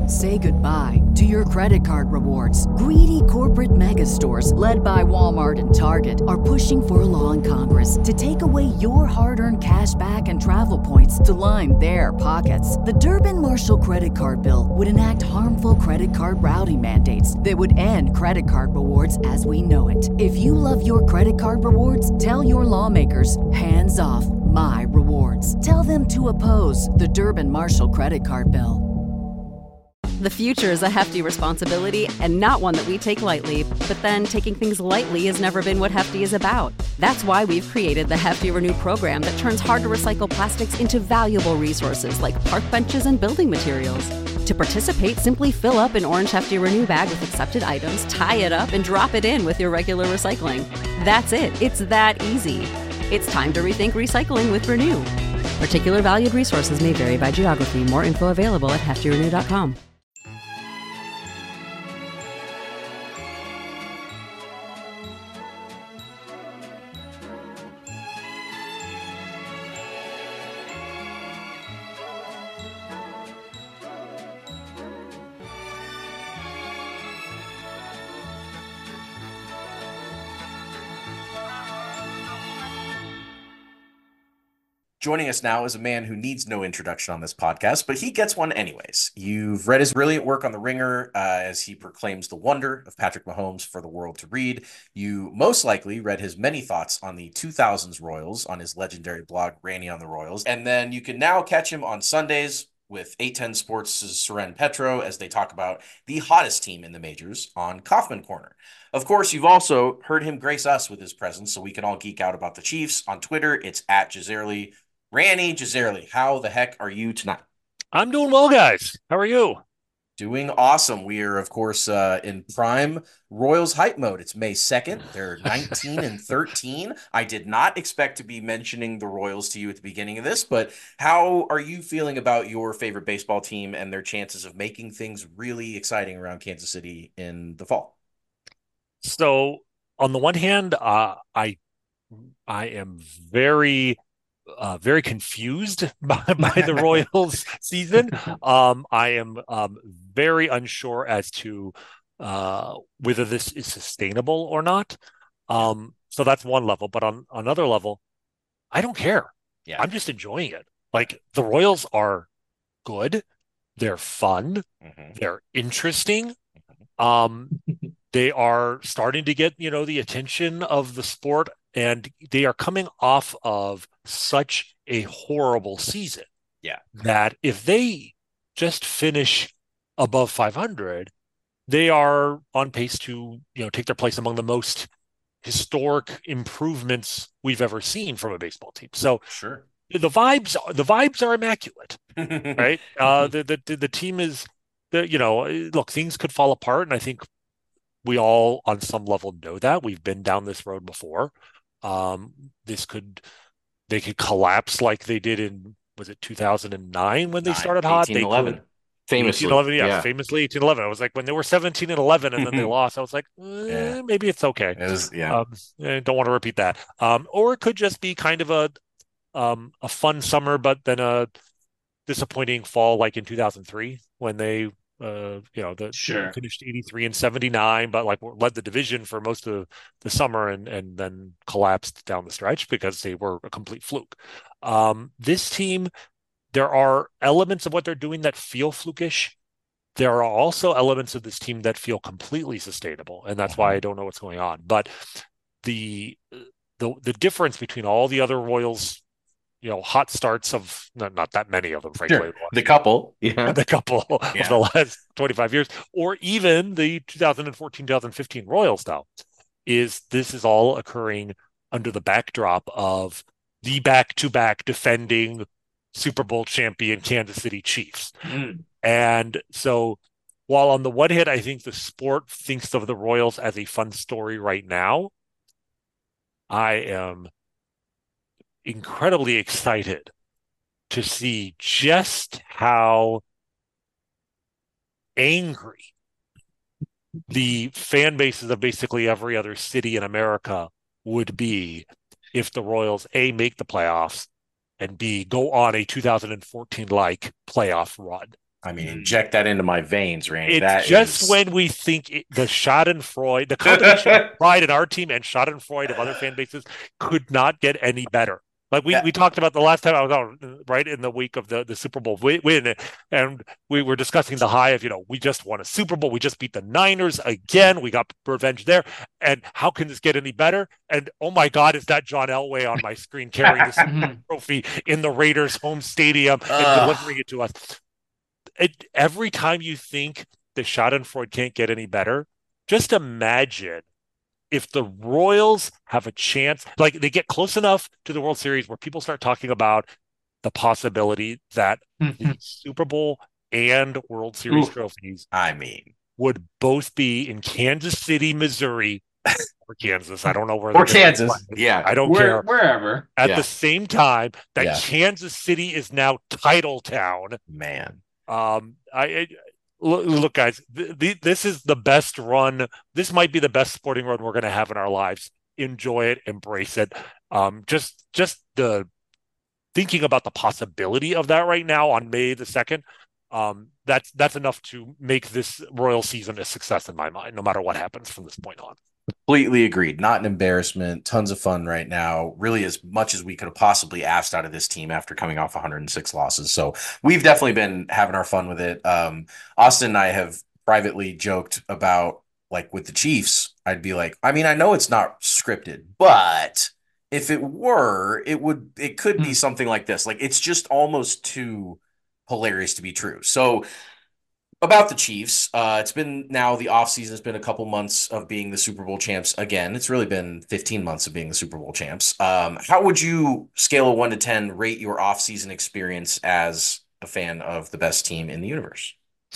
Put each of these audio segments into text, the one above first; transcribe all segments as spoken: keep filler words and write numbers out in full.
Say goodbye to your credit card rewards. Greedy corporate mega stores, led by Walmart and Target, are pushing for a law in Congress to take away your hard-earned cash back and travel points to line their pockets. The Durbin-Marshall credit card bill would enact harmful credit card routing mandates that would end credit card rewards as we know it. If you love your credit card rewards, tell your lawmakers, hands off my rewards. Tell them to oppose the Durbin-Marshall credit card bill. The future is a hefty responsibility and not one that we take lightly. But then taking things lightly has never been what Hefty is about. That's why we've created the Hefty Renew program that turns hard-to-recycle plastics into valuable resources like park benches and building materials. To participate, simply fill up an orange Hefty Renew bag with accepted items, tie it up, and drop it in with your regular recycling. That's it. It's that easy. It's time to rethink recycling with Renew. Particular valued resources may vary by geography. More info available at hefty renew dot com. Joining us now is a man who needs no introduction on this podcast, but he gets one anyways. You've read his brilliant work on The Ringer uh, as he proclaims the wonder of Patrick Mahomes for the world to read. You most likely read his many thoughts on the two thousands Royals on his legendary blog, Randy on the Royals. And then you can now catch him on Sundays with eight ten Sports' Soren Petro as they talk about the hottest team in the majors on Kaufman Corner. Of course, you've also heard him grace us with his presence so we can all geek out about the Chiefs. On Twitter, it's at Jazerly. Randy Jazerly, how the heck are you tonight? I'm doing well, guys. How are you? Doing awesome. We are, of course, uh, in prime Royals hype mode. It's May second. They're nineteen and thirteen. I did not expect to be mentioning the Royals to you at the beginning of this, but how are you feeling about your favorite baseball team and their chances of making things really exciting around Kansas City in the fall? So, on the one hand, uh, I I am very Uh, very confused by, by the Royals season. Um, I am um, very unsure as to uh, whether this is sustainable or not. Um, so that's one level. But on another level, I don't care. Yeah. I'm just enjoying it. Like, the Royals are good. They're fun. Mm-hmm. They're interesting. Um, they are starting to get, you know, the attention of the sport. And they are coming off of such a horrible season. Yeah. That if they just finish above five hundred, they are on pace to, you know, take their place among the most historic improvements we've ever seen from a baseball team. So sure. The vibes, the vibes are immaculate, right? Uh, the, the, the team is, the, you know, look, things could fall apart. And I think we all on some level know that. We've been down this road before. Um, this could, they could collapse like they did in, was it two thousand nine when they Nine, started hot? eighteen eleven. They could, Famously. eighteen eleven, yeah, yeah, famously eighteen eleven. I was like, when they were seventeen and eleven and then they lost, I was like, eh, Yeah. maybe it's okay. It was, yeah. Um, I don't want to repeat that. Um, or it could just be kind of a, um, a fun summer, but then a disappointing fall like in two thousand three when they, Uh, you know, the Sure. finished eighty-three and seventy-nine, but like led the division for most of the summer and and then collapsed down the stretch because they were a complete fluke. Um, this team, there are elements of what they're doing that feel flukish. There are also elements of this team that feel completely sustainable, and that's why I don't know what's going on. But the the the difference between all the other Royals, you know, hot starts of not, not that many of them, frankly. Sure. The couple. Yeah. The couple Yeah. of the last twenty-five years, or even the two thousand fourteen, two thousand fifteen Royals now, is this is all occurring under the backdrop of the back-to-back defending Super Bowl champion Kansas City Chiefs. Mm. And so while on the one hand, I think the sport thinks of the Royals as a fun story right now, I am incredibly excited to see just how angry the fan bases of basically every other city in America would be if the Royals, A, make the playoffs, and B, go on a two thousand fourteen-like playoff run. I mean, inject that into my veins, Randy. It's that just is... when we think it, the Schadenfreude, the combination of pride in our team and Schadenfreude of other fan bases could not get any better. Like we, that... we talked about the last time I was on, right in the week of the, the Super Bowl win, and we were discussing the high of, you know, we just won a Super Bowl. We just beat the Niners again. We got revenge there. And how can this get any better? And oh my God, is that John Elway on my screen carrying the Super Bowl trophy in the Raiders home stadium and uh. delivering it to us? It, every time you think the Schadenfreude can't get any better, just imagine if the Royals have a chance, like they get close enough to the World Series where people start talking about the possibility that the Super Bowl and World Series Ooh, trophies, I mean, would both be in Kansas City, Missouri, or Kansas. I don't know where. Or Kansas, yeah, I don't where, care. Wherever. At yeah. the same time that yeah. Kansas City is now title town, man. Um, I. I Look, guys, th- th- this is the best run. This might be the best sporting run we're going to have in our lives. Enjoy it, embrace it. Um, just, just the thinking about the possibility of that right now on May the second. Um, that's that's enough to make this Royal season a success in my mind, no matter what happens from this point on. Completely agreed. Not an embarrassment. Tons of fun right now. Really as much as we could have possibly asked out of this team after coming off one hundred six losses. So we've definitely been having our fun with it. Um, Austin and I have privately joked about, like, with the Chiefs, I'd be like, I mean, I know it's not scripted, but if it were, it would, it could be something like this. Like, it's just almost too hilarious to be true. So about the Chiefs, uh, it's been now the offseason has been a couple months of being the Super Bowl champs again. It's really been fifteen months of being the Super Bowl champs. Um, how would you, scale of one to ten, rate your offseason experience as a fan of the best team in the universe?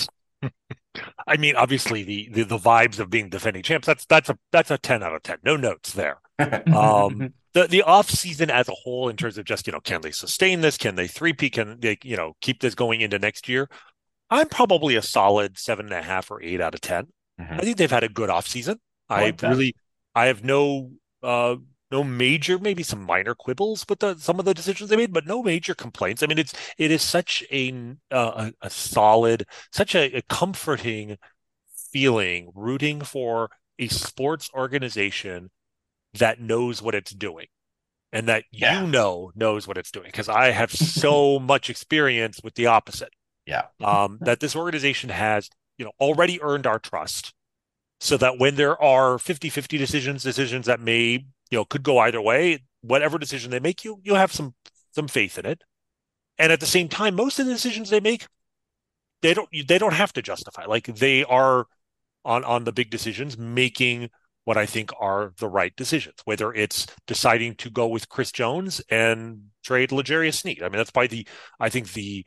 I mean, obviously the, the the vibes of being defending champs, that's that's a that's a ten out of ten. No notes there. um, the the offseason as a whole, in terms of just, you know, can they sustain this? Can they three-peat? Can they, you know, keep this going into next year? I'm probably a solid seven and a half or eight out of ten. Mm-hmm. I think they've had a good offseason. I, like I really, I have no, uh, no major, maybe some minor quibbles with the, some of the decisions they made, but no major complaints. I mean, it's, it is such a, uh, a, a solid, such a, a comforting feeling rooting for a sports organization that knows what it's doing. And that yeah. you know knows what it's doing, because I have so much experience with the opposite. Yeah. Um, that this organization has, you know, already earned our trust, so that when there are fifty-fifty decisions, decisions that may, you know, could go either way, whatever decision they make, you you have some some faith in it. And at the same time, most of the decisions they make, they don't they don't have to justify. Like, they are on on the big decisions making what I think are the right decisions, whether it's deciding to go with Chris Jones and trade L'Jarius Sneed. I mean, that's probably the I think the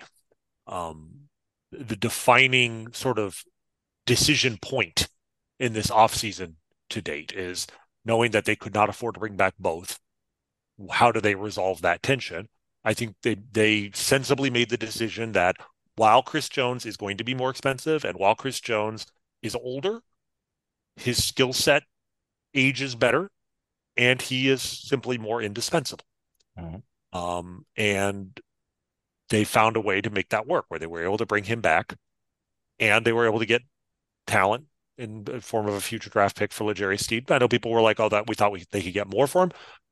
Um, the defining sort of decision point in this offseason to date is knowing that they could not afford to bring back both. How do they resolve that tension? I think they they sensibly made the decision that while Chris Jones is going to be more expensive and while Chris Jones is older, his skill set ages better, and he is simply more indispensable. Mm-hmm. Um, and they found a way to make that work, where they were able to bring him back, and they were able to get talent in the form of a future draft pick for L'Jarius Sneed. I know people were like, "Oh, that we thought we they could get more for him."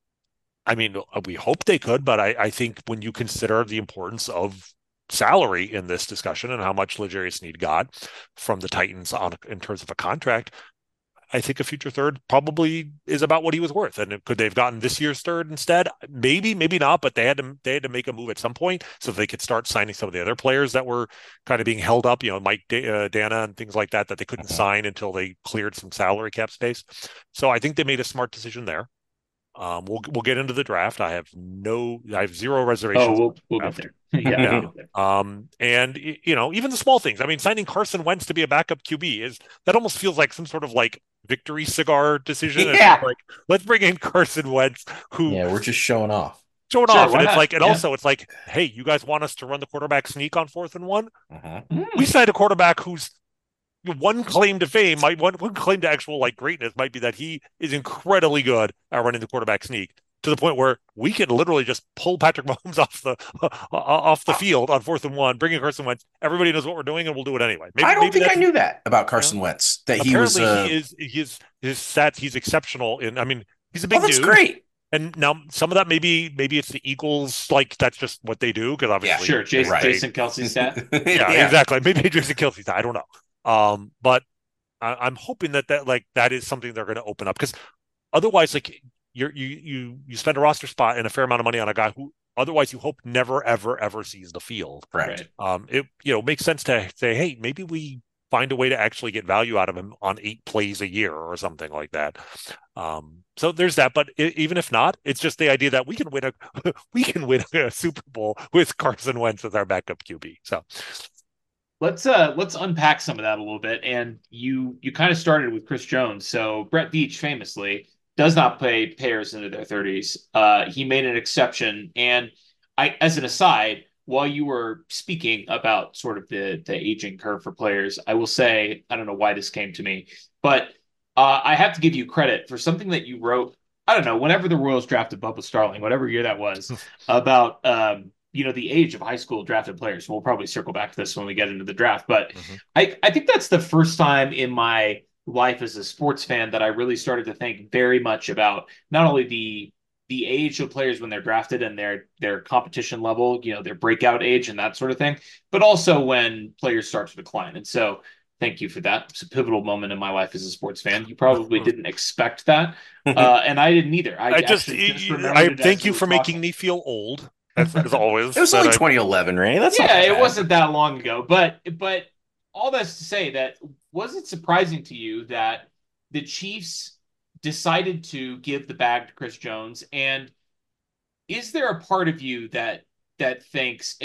I mean, we hope they could, but I, I think when you consider the importance of salary in this discussion and how much L'Jarius Sneed got from the Titans on in terms of a contract, I think a future third probably is about what he was worth. And could they have gotten this year's third instead? Maybe, maybe not, but they had to they had to make a move at some point so they could start signing some of the other players that were kind of being held up, you know, Mike D- uh, Dana and things like that, that they couldn't uh-huh. sign until they cleared some salary cap space. So I think they made a smart decision there. Um, we'll we'll get into the draft. I have no, I have zero reservations. Oh, we'll, we'll get there. yeah. Um, and you know, even the small things. I mean, signing Carson Wentz to be a backup Q B is that almost feels like some sort of like victory cigar decision. Yeah. Like, let's bring in Carson Wentz, who yeah, we're just showing off, showing sure, off, and it's not? like, and yeah. also it's like, hey, you guys want us to run the quarterback sneak on fourth and one? Uh-huh. Mm. We signed a quarterback who's one claim to fame, might one one claim to actual like greatness might be that he is incredibly good at running the quarterback sneak. to the point where we can literally just pull Patrick Mahomes off the off the field on fourth and one, bring in Carson Wentz. Everybody knows what we're doing, and we'll do it anyway. Maybe, I don't maybe think I knew that about Carson you know, Wentz. That he was uh... he is his his stats. He's exceptional in. I mean, he's a big oh, that's dude. Great. And now some of that maybe maybe it's the Eagles, like that's just what they do because obviously yeah, sure Jason, right. Jason Kelce's stat. yeah, yeah, exactly. Maybe Jason Kelce's stat. I don't know. Um, but I, I'm hoping that that like that is something they're going to open up because otherwise, like you're, you you you spend a roster spot and a fair amount of money on a guy who otherwise you hope never ever ever sees the field. Right. Um, it you know makes sense to say, hey, maybe we find a way to actually get value out of him on eight plays a year or something like that. Um, so there's that, but it, even if not, it's just the idea that we can win a we can win a Super Bowl with Carson Wentz as our backup Q B. So let's uh let's unpack some of that a little bit. And you you kind of started with Chris Jones. So Brett Veach famously does not pay payers into their thirties. Uh, he made an exception, and I, as an aside, while you were speaking about sort of the the aging curve for players, I will say I don't know why this came to me, but uh, I have to give you credit for something that you wrote. I don't know, whenever the Royals drafted Bubba Starling, whatever year that was, about um, you know the age of high school drafted players. We'll probably circle back to this when we get into the draft, but mm-hmm. I I think that's the first time in my life as a sports fan that I really started to think very much about not only the the age of players when they're drafted and their their competition level, you know, their breakout age and that sort of thing, but also when players start to decline. And so thank you for that. It's a pivotal moment in my life as a sports fan. You probably didn't expect that. Uh, and I didn't either. I, I just, just I thank you for talking. making me feel old. As, as always. It was only twenty eleven, Ray. That's yeah, not it wasn't that long ago, but, but all that's to say that was it surprising to you that the Chiefs decided to give the bag to Chris Jones? And is there a part of you that that thinks,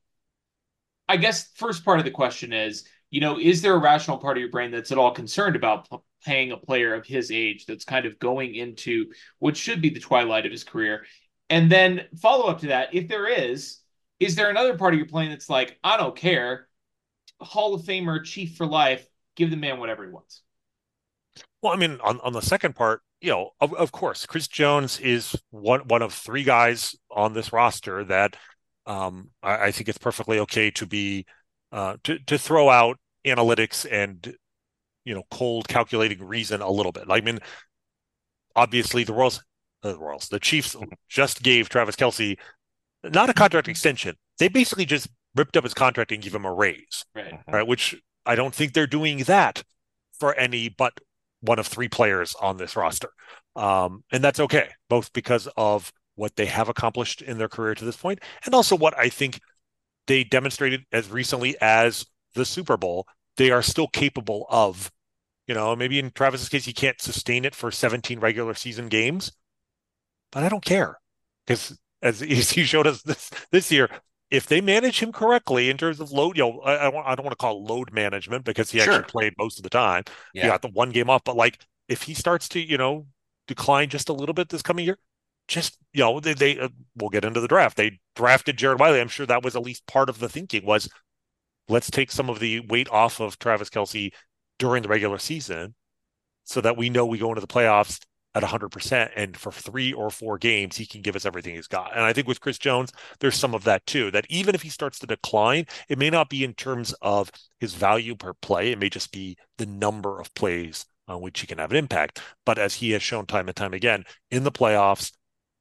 I guess first part of the question is, you know, is there a rational part of your brain that's at all concerned about paying a player of his age that's kind of going into what should be the twilight of his career? And then follow up to that, if there is, is there another part of your brain that's like, I don't care, Hall of Famer, Chief for life, give the man whatever he wants? Well, I mean, on, on the second part, you know, of, of course, Chris Jones is one one of three guys on this roster that um, I, I think it's perfectly okay to be uh, to to throw out analytics and you know cold calculating reason a little bit. I mean, obviously the Royals, uh, the Royals, the Chiefs just gave Travis Kelce not a contract extension. They basically just ripped up his contract and gave him a raise, right? Right, which I don't think they're doing that for any but one of three players on this roster. Um, and that's okay, both because of what they have accomplished in their career to this point, and also what I think they demonstrated as recently as the Super Bowl, they are still capable of, you know, maybe in Travis's case, he can't sustain it for seventeen regular season games, but I don't care because as he showed us this, this year, if they manage him correctly in terms of load, you know, I, I, I don't want to call it load management because he sure. actually played most of the time. Yeah. He got the one game off, but like if he starts to, you know, decline just a little bit this coming year, just, you know, they, they uh, we'll get into the draft. They drafted Jared Wiley. I'm sure that was at least part of the thinking was let's take some of the weight off of Travis Kelce during the regular season so that we know we go into the playoffs at one hundred percent, and for three or four games, he can give us everything he's got. And I think with Chris Jones, there's some of that too, that even if he starts to decline, it may not be in terms of his value per play. It may just be the number of plays on which he can have an impact. But as he has shown time and time again, in the playoffs,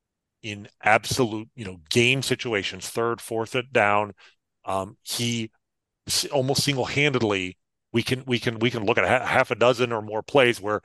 in absolute, you know, game situations, third, fourth down, um, he almost single-handedly, we can, we can, we can look at half a dozen or more plays where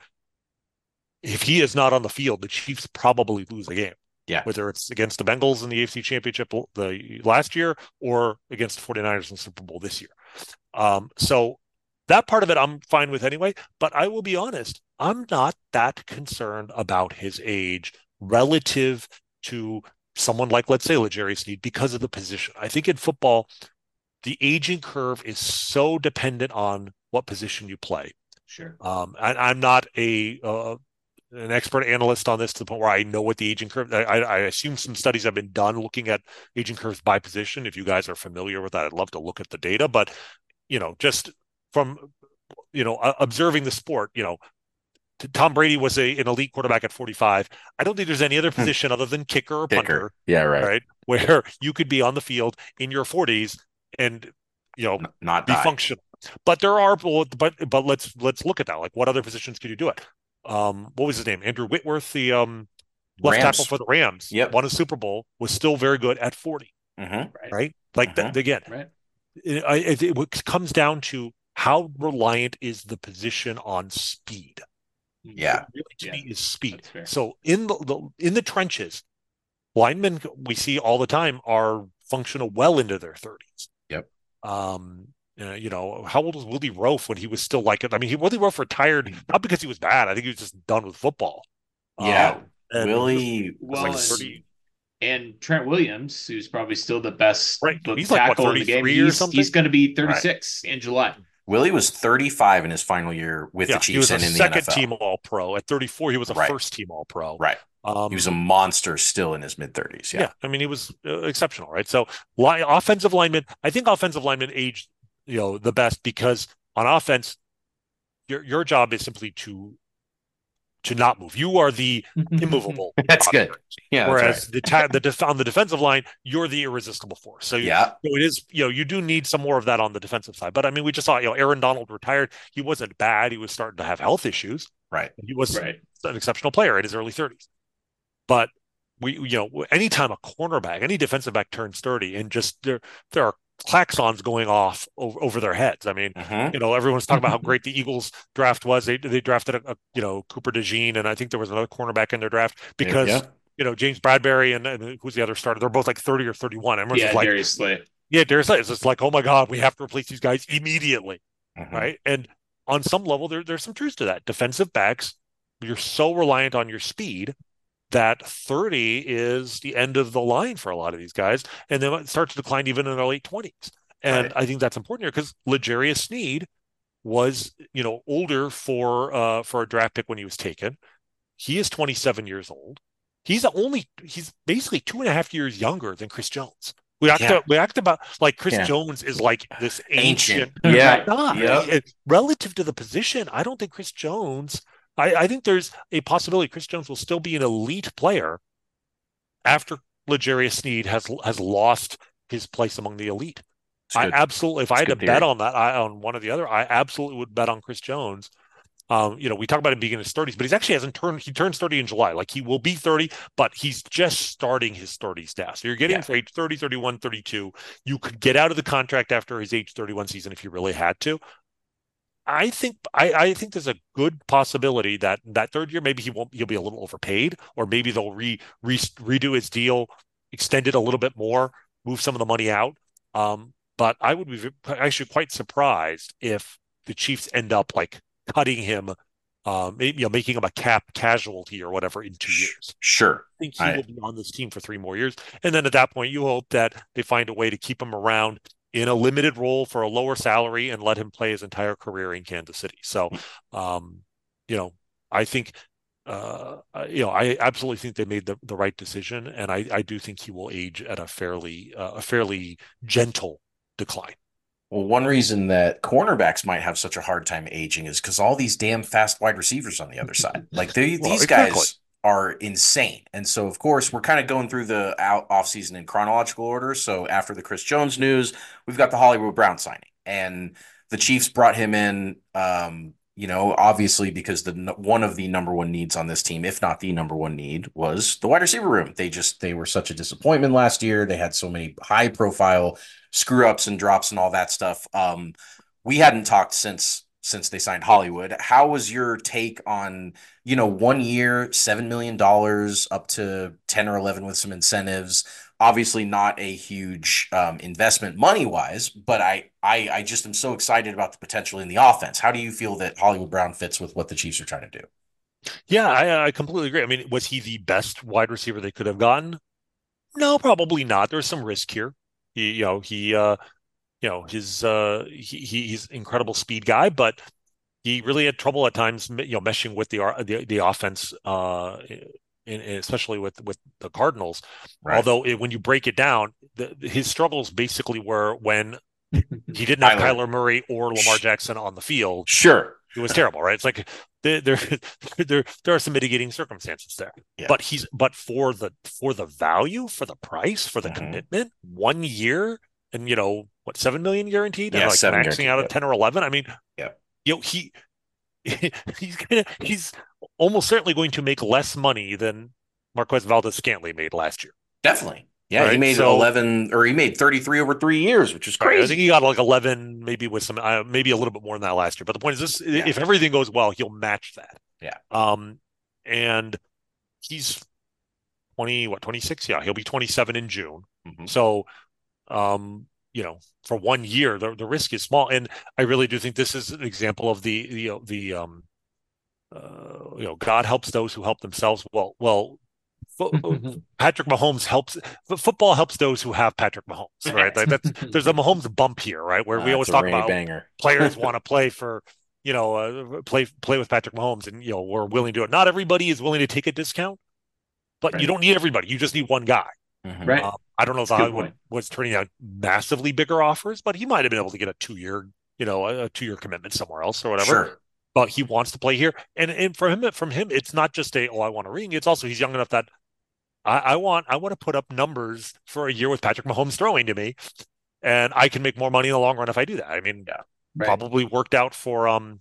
if he is not on the field, the Chiefs probably lose the game. Yeah. Whether it's against the Bengals in the A F C Championship the last year or against the 49ers in the Super Bowl this year. Um, so that part of it I'm fine with anyway, but I will be honest, I'm not that concerned about his age relative to someone like, let's say, L'Jarius Sneed because of the position. I think in football, the aging curve is so dependent on what position you play. Sure. Um, I, I'm not a... Uh, an expert analyst on this to the point where I know what the aging curve, I, I assume some studies have been done looking at aging curves by position. If you guys are familiar with that, I'd love to look at the data, but, you know, just from, you know, observing the sport, you know, Tom Brady was a an elite quarterback at forty-five. I don't think there's any other position other than kicker or Kicker. punter, Yeah, right. right, where you could be on the field in your forties and you know N- not be die. functional. But there are, but but let's let's look at that. Like, what other positions could you do it? Um, what was his name? Andrew Whitworth, the um left Rams. tackle for the Rams, Yep. won a Super Bowl, was still very good at forty. Mm-hmm. Right. Right? Like Mhm. th- again, Right. it, I- it, it comes down to how reliant is the position on speed. Yeah. Really, to Yeah, me, is speed. that's fair. So in the, the in the trenches, linemen we see all the time are functional well into their thirties. Yep. Um, uh, you know, how old was Willie Roaf when he was still like it? I mean, he Willie Roaf retired not because he was bad. I think he was just done with football. Yeah. Um, and Willie was Well, like and- thirty. And Trent Williams, who's probably still the best Right. the He's like, what, tackle in the game, thirty-three or he's, something? he's going to be thirty-six in July. Willie was thirty-five in his final year with Yeah, the he was Chiefs a and in the second N F L. team All Pro. At thirty-four, he was a Right. first team All Pro. Right. Um, He was a monster still in his mid thirties. Yeah. Yeah, I mean, he was uh, exceptional, right? So, li- offensive linemen, I think offensive linemen aged, you know, the best because on offense, your your job is simply to to not move. You are the immovable. That's good. object. Yeah. Whereas That's the ta- the def- on the defensive line, you're the irresistible force. So, right. you, Yeah. so it is, you know, you do need some more of that on the defensive side. But I mean, we just saw, you know, Aaron Donald retired. He wasn't bad. He was starting to have health issues. Right. He was Right. an exceptional player in his early thirties. But we, you know, anytime a cornerback, any defensive back turns thirty, and just there, there are klaxons going off over, over their heads. I mean, Mhm. you know, everyone's talking about how great the Eagles draft was. They they drafted a, a you know Cooper DeJean, and I think there was another cornerback in their draft because Yeah. you know James Bradbury and, and who's the other starter? They're both like thirty or thirty-one. Everyone's Yeah, just like, Darius Slay. yeah, Darius Slay. It's just like, oh my God, we have to replace these guys immediately, Mhm. right? And on some level, there there's some truth to that. Defensive backs, you're so reliant on your speed that thirty is the end of the line for a lot of these guys, and then it starts to decline even in their late twenties. And Right. I think that's important here because L'Jarius Sneed was, you know, older for uh for a draft pick when he was taken. He is twenty-seven years old. He's only he's basically two and a half years younger than Chris Jones. We act Yeah. we act about like Chris Yeah. Jones is like this ancient, Ancient. Yeah. guy. Yep. It- relative to the position. I don't think Chris Jones. I, I think there's a possibility Chris Jones will still be an elite player after L'Jarius Sneed has has lost his place among the elite. It's I good. absolutely, if I had to good bet theory. on that, I, on one or the other, I absolutely would bet on Chris Jones. Um, you know, we talk about him being in his thirties, but he's actually hasn't turned. He turns thirty in July. Like he will be thirty, but he's just starting his thirty stats. So you're getting Yeah. for age thirty, thirty-one, thirty-two. You could get out of the contract after his age thirty-one season if you really had to. I think I, I think there's a good possibility that that third year maybe he won't he'll be a little overpaid, or maybe they'll re, re redo his deal, extend it a little bit more, move some of the money out. Um, but I would be v- actually quite surprised if the Chiefs end up like cutting him, um, maybe, you know, making him a cap casualty or whatever in two years. Sure. I think he I- will be on this team for three more years, and then at that point, you hope that they find a way to keep him around in a limited role for a lower salary and let him play his entire career in Kansas City. So, um, you know, I think, uh, uh, you know, I absolutely think they made the, the right decision, and I, I do think he will age at a fairly uh, a fairly gentle decline. Well, one reason that cornerbacks might have such a hard time aging is because all these damn fast wide receivers on the other side. Like they, Well, these exactly. guys are insane. And so, of course, we're kind of going through the out offseason in chronological order. So after the Chris Jones news, we've got the Hollywood Brown signing. And the Chiefs brought him in, um, you know, obviously because the one of the number one needs on this team, if not the number one need, was the wide receiver room. They just they were such a disappointment last year. They had so many high profile screw ups and drops and all that stuff. Um, we hadn't talked since since they signed Hollywood. How was your take on, you know, one year, seven million dollars up to ten or eleven with some incentives? Obviously not a huge um, investment money wise, but I, I I just am so excited about the potential in the offense. How do you feel that Hollywood Brown fits with what the Chiefs are trying to do? Yeah, I, I completely agree. I mean, was he the best wide receiver they could have gotten? No, probably not. There's some risk here. He, you know, he, uh, you know, his, uh, he, he's an incredible speed guy, but he really had trouble at times, you know, meshing with the the, the offense, uh, in, especially with with the Cardinals. Right. Although it, when you break it down, the, his struggles basically were when he didn't have Kyler. Kyler Murray or Lamar Jackson on the field. Sure. it was terrible, right? It's like there, there, there, there are some mitigating circumstances there. Yeah. But he's, but for the for the value, for the price, for the mm-hmm. commitment, one year, and you know what, seven million guaranteed, yeah, and like seven maxing out at ten or eleven. I mean, yeah, you know, he he's gonna he's almost certainly going to make less money than Marquez Valdes-Scantling made last year. Definitely. Yeah, right? he made so, eleven, or he made thirty-three over three years, which is crazy. Right, I think he got like eleven, maybe with some, uh, maybe a little bit more than that last year. But the point is, this: yeah. if everything goes well, he'll match that. Yeah. Um, and he's twenty, what, twenty-six? Yeah, he'll be twenty-seven in June. Mm-hmm. So, um, you know, for one year, the the risk is small, and I really do think this is an example of the the the um, uh, you know, God helps those who help themselves. Well, well. Patrick Mahomes helps. Football helps those who have Patrick Mahomes, right? Like that's there's a Mahomes bump here, right? Where uh, we always talk about banger. Players want to play for, you know, uh, play play with Patrick Mahomes, and you know we're willing to do it. Not everybody is willing to take a discount, but right. you don't need everybody. You just need one guy, mm-hmm. right? Um, I don't know if Hollywood was turning out massively bigger offers, but he might have been able to get a two year, you know, a, a two year commitment somewhere else or whatever. Sure. But he wants to play here, and and from him, from him, it's not just a oh I want a ring. It's also he's young enough that. I, I want I want to put up numbers for a year with Patrick Mahomes throwing to me, and I can make more money in the long run if I do that. I mean, yeah, right. probably worked out for um,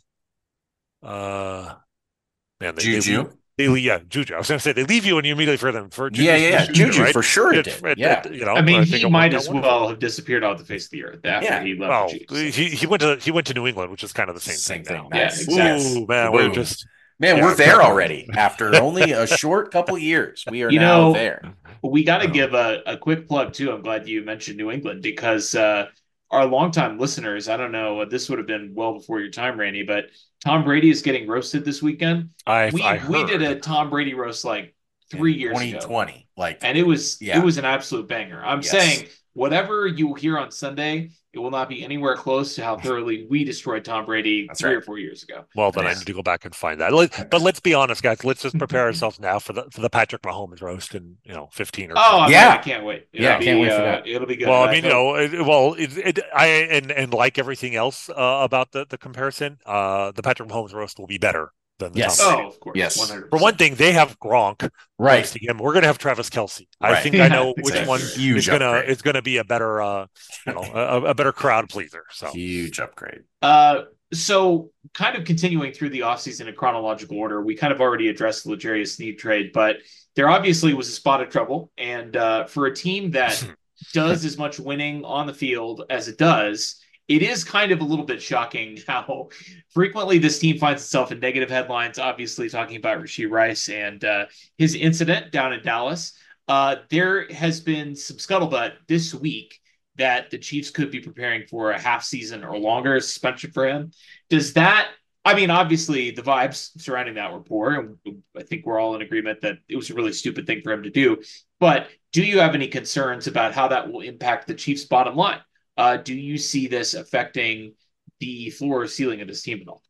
uh, man, they, Juju. They, they, yeah, Juju. I was going to say they leave you and you immediately for them for yeah, yeah, yeah. Juju, Juju right? for sure. It, did. It, yeah, it, you know, I mean, I he might as well have disappeared off the face of the earth after yeah. he left. Well, the Chiefs. he he went to he went to New England, which is kind of the same, same thing. thing. Now. Yeah, exactly. Ooh, man, we're just. Man, yeah, we're there already after only a short couple years. We are you now know, there. We got to oh. give a, a quick plug, too. I'm glad you mentioned New England because uh, our longtime listeners, I don't know, this would have been well before your time, Randy, but Tom Brady is getting roasted this weekend. I've, we, I heard. we did a Tom Brady roast like three In years twenty twenty, ago. like, and it was yeah. it was an absolute banger. I'm yes. saying whatever you hear on Sunday, it will not be anywhere close to how thoroughly we destroyed Tom Brady That's three right. or four years ago. Well, then yes. I need to go back and find that. Let, but let's be honest, guys. Let's just prepare ourselves now for the for the Patrick Mahomes roast in you know fifteen or. Oh, yeah, man, I can't wait. It'll yeah, be, can't wait for uh, that. It'll be good. Well, I mean, you know, it, well, it, it, I and and like everything else uh, about the the comparison, uh, the Patrick Mahomes roast will be better. Than the yes. Tom Brady. Oh, of course. Yes. one hundred percent. For one thing, they have Gronk right. roasting him. We're going to have Travis Kelce. Right. I think yeah, I know exactly. which one Huge is going to upgrade. is going to be a better, uh, you know, a, a better crowd pleaser. So huge upgrade. Uh, so kind of continuing through the offseason in chronological order, we kind of already addressed the L'Jarius Sneed trade, but there obviously was a spot of trouble. And uh, for a team that does as much winning on the field as it does, it is kind of a little bit shocking how frequently this team finds itself in negative headlines, obviously talking about Rashee Rice and uh, his incident down in Dallas. Uh, there has been some scuttlebutt this week that the Chiefs could be preparing for a half season or longer suspension for him. Does that, I mean, obviously the vibes surrounding that were poor, and I think we're all in agreement that it was a really stupid thing for him to do. But do you have any concerns about how that will impact the Chiefs' bottom line? Uh, do you see this affecting the floor or ceiling of this team at all?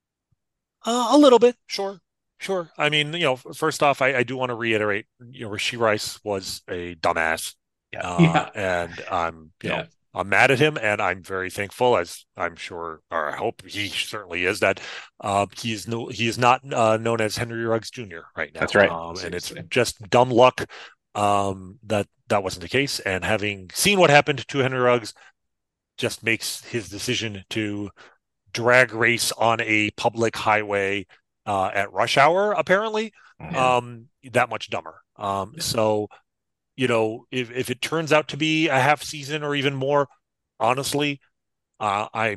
Uh, a little bit, sure, sure. I mean, you know, first off, I, I do want to reiterate, you know, Rashee Rice was a dumbass, yeah, uh, yeah. and I'm, you yeah. know, I'm mad at him, and I'm very thankful, as I'm sure, or I hope he certainly is, that uh, he is no, he is not uh, known as Henry Ruggs Junior right now. That's right, um, and it's just dumb luck um, that that wasn't the case. And having seen what happened to Henry Ruggs, just makes his decision to drag race on a public highway uh, at rush hour, apparently, mm-hmm. um, that much dumber. Um, yeah. So, you know, if, if it turns out to be a half season or even more, honestly, uh, I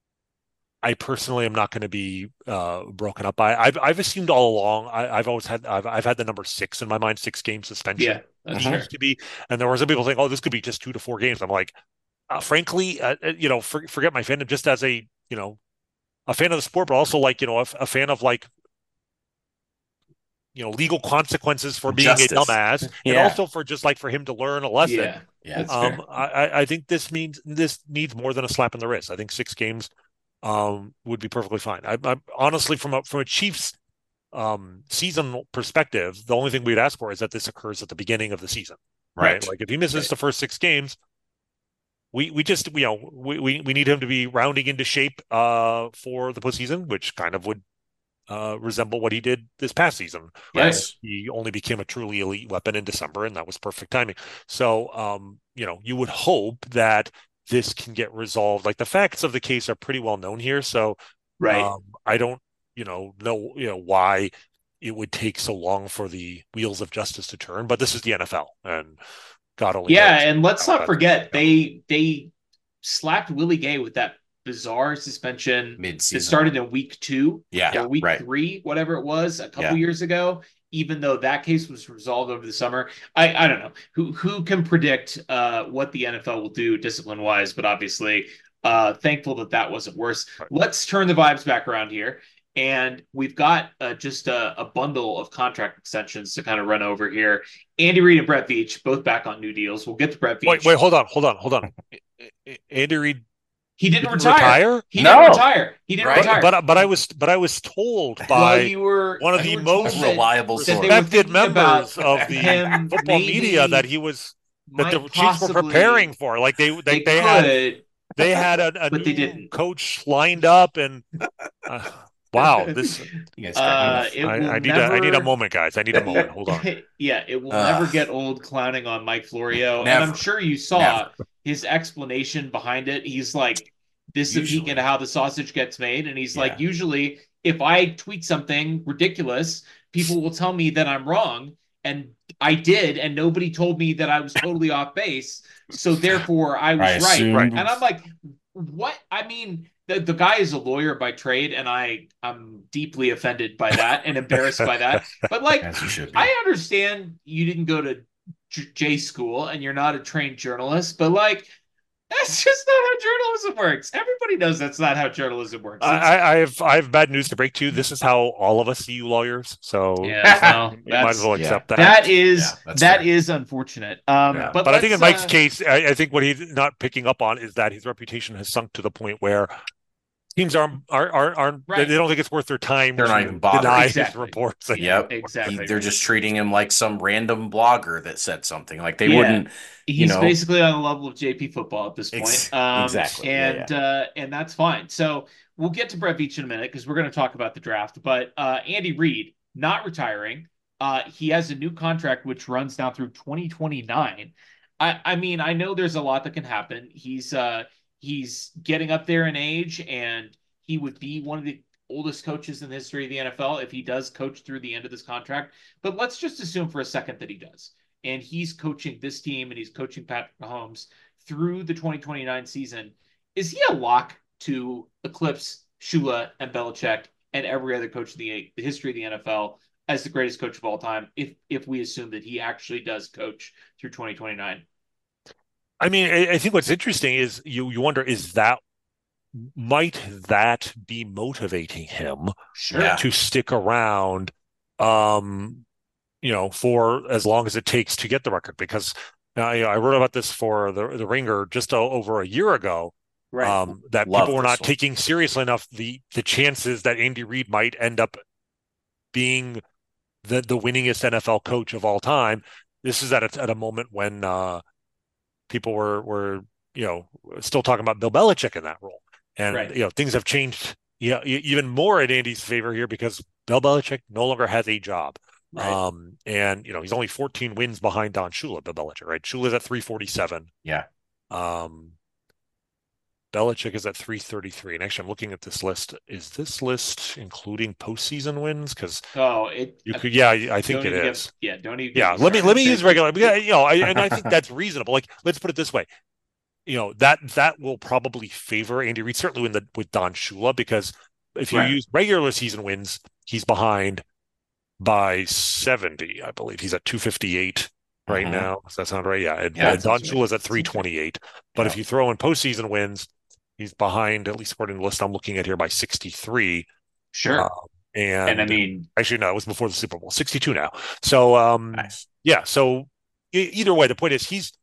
I personally am not going to be uh, broken up by. I've I've assumed all along. I, I've always had I've I've had the number six in my mind, six game suspension. Yeah, that's used sure. to be, and there were some people think, oh, this could be just two to four games. I'm like. Uh, frankly, uh, you know, for, forget my fandom. Just as a, you know, a fan of the sport, but also like, you know, a, a fan of like, you know, legal consequences for being Justice. a dumbass, yeah. and also for just like for him to learn a lesson. Yeah, yeah. Um, I, I think this means this needs more than a slap in the wrist. I think six games, um, would be perfectly fine. I, I'm honestly from a from a Chiefs, um, season perspective, the only thing we'd ask for is that this occurs at the beginning of the season, right? Right. Like if he misses right. the first six games. we we just you know we, we we need him to be rounding into shape uh for the postseason, which kind of would uh resemble what he did this past season. Yes. He only became a truly elite weapon in December, and that was perfect timing. So um you know you would hope that this can get resolved. Like the facts of the case are pretty well known here, so Right. um, I don't you know know you know why it would take so long for the wheels of justice to turn, but this is the N F L, and God only Yeah, knows and let's how not that's forget going to go. they they slapped Willie Gay with that bizarre suspension that Mid-season. started in week two Yeah, or week right. three, whatever it was, a couple Yeah. years ago. Even though that case was resolved over the summer, I I don't know who who can predict uh, what the N F L will do discipline wise, but obviously, uh, thankful that that wasn't worse. Right. Let's turn the vibes back around here. And we've got uh, just a, a bundle of contract extensions to kind of run over here. Andy Reid and Brett Veach, both back on new deals. We'll get to Brett Veach. Wait, wait, hold on, hold on, hold on. Andy Reid He didn't, didn't retire. retire? He No. didn't retire. He didn't Right. retire. But but I was but I was told by well, you were one of you the were most told that- reliable that they were respected thinking members about of the him football maybe media that he was that the might Chiefs were possibly- preparing for. Like they They, they, they could, had they had a, a but new they didn't. coach lined up, and uh, wow, this You guys Uh, crack me it I, will I need never, a I need a moment, guys. I need a moment. Hold on. Yeah, it will Ugh. never get old clowning on Mike Florio. And Never. I'm sure you saw Never. his explanation behind it. He's like, this is a peek Usually. into how the sausage gets made. And he's like, Yeah. usually if I tweet something ridiculous, people will tell me that I'm wrong. And I did, and nobody told me that I was totally off base. So therefore I was I right. assumed- Right. And I'm like, what? I mean, the, the guy is a lawyer by trade, and I, I'm deeply offended by that and embarrassed by that. But like, As you should be. I understand you didn't go to J, J school and you're not a trained journalist, but like, that's just not how journalism works. Everybody knows that's not how journalism works. I, It's- I I have I have bad news to break to you. This is how all of us see you lawyers. So yeah, well, you might as well yeah. accept that. that is Yeah, that's that fair. is unfortunate. Um, Yeah. but, But, I think in let's, Mike's uh, case, I, I think what he's not picking up on is that his reputation has sunk to the point where teams are are are aren't Right. they don't think it's worth their time They're to not even bothered. deny Exactly. his reports. And, Yep. exactly. He- they're just treating him like some random blogger that said something. Like they Yeah. wouldn't. he's you know. basically on the level of J P football at this point. Ex- um, exactly. Yeah, And Uh, and that's fine. So we'll get to Brett Veach in a minute because we're going to talk about the draft. But uh, Andy Reid not retiring. Uh, he has a new contract which runs now through twenty twenty-nine. I, I mean, I know there's a lot that can happen. He's uh, he's getting up there in age, and he would be one of the oldest coaches in the history of the N F L if he does coach through the end of this contract. But let's just assume for a second that he does. And he's coaching this team and he's coaching Patrick Mahomes through the twenty twenty-nine season. Is he a lock to eclipse Shula and Belichick and every other coach in the, the history of the N F L as the greatest coach of all time if if we assume that he actually does coach through twenty twenty-nine? I mean, I, I think what's interesting is you you wonder is that might that be motivating him Sure. Yeah. to stick around, um, you know, for as long as it takes to get the record? Because uh, you know, I wrote about this for the the Ringer just o- over a year ago. Right. Um, that Love people were this not one. taking seriously enough the the chances that Andy Reid might end up being the the winningest N F L coach of all time. This is at a at a moment when uh, people were were you know still talking about Bill Belichick in that role, and Right. you know things have changed. Yeah, e- even more in Andy's favor here because Bill Belichick no longer has a job. Right. Um, and you know he's only fourteen wins behind Don Shula, Bill Belichick, right? Shula's at three forty-seven. Yeah. Um, Belichick is at three thirty-three. And actually, I'm looking at this list. Is this list including postseason wins? Because oh, it. you could, yeah, I think don't it even is. Get, yeah. Don't even. Yeah, get me let me started. let me use regular. Yeah, you know, I, and I think that's reasonable. Like, let's put it this way. You know that that will probably favor Andy Reid, certainly with the with Don Shula, because if you Right. use regular season wins, he's behind by seventy, I believe. He's at two fifty-eight right Mhm. now. Does that sound right? Yeah. And, Yeah, and that Don sounds right. Shula's at three twenty-eight. But if Yeah. you throw in postseason wins, he's behind, at least according to the list I'm looking at here, by sixty-three. Sure. Uh, and, and I mean, actually, no, it was before the Super Bowl, sixty-two now. So, um, Nice. yeah. So e- either way, the point is he's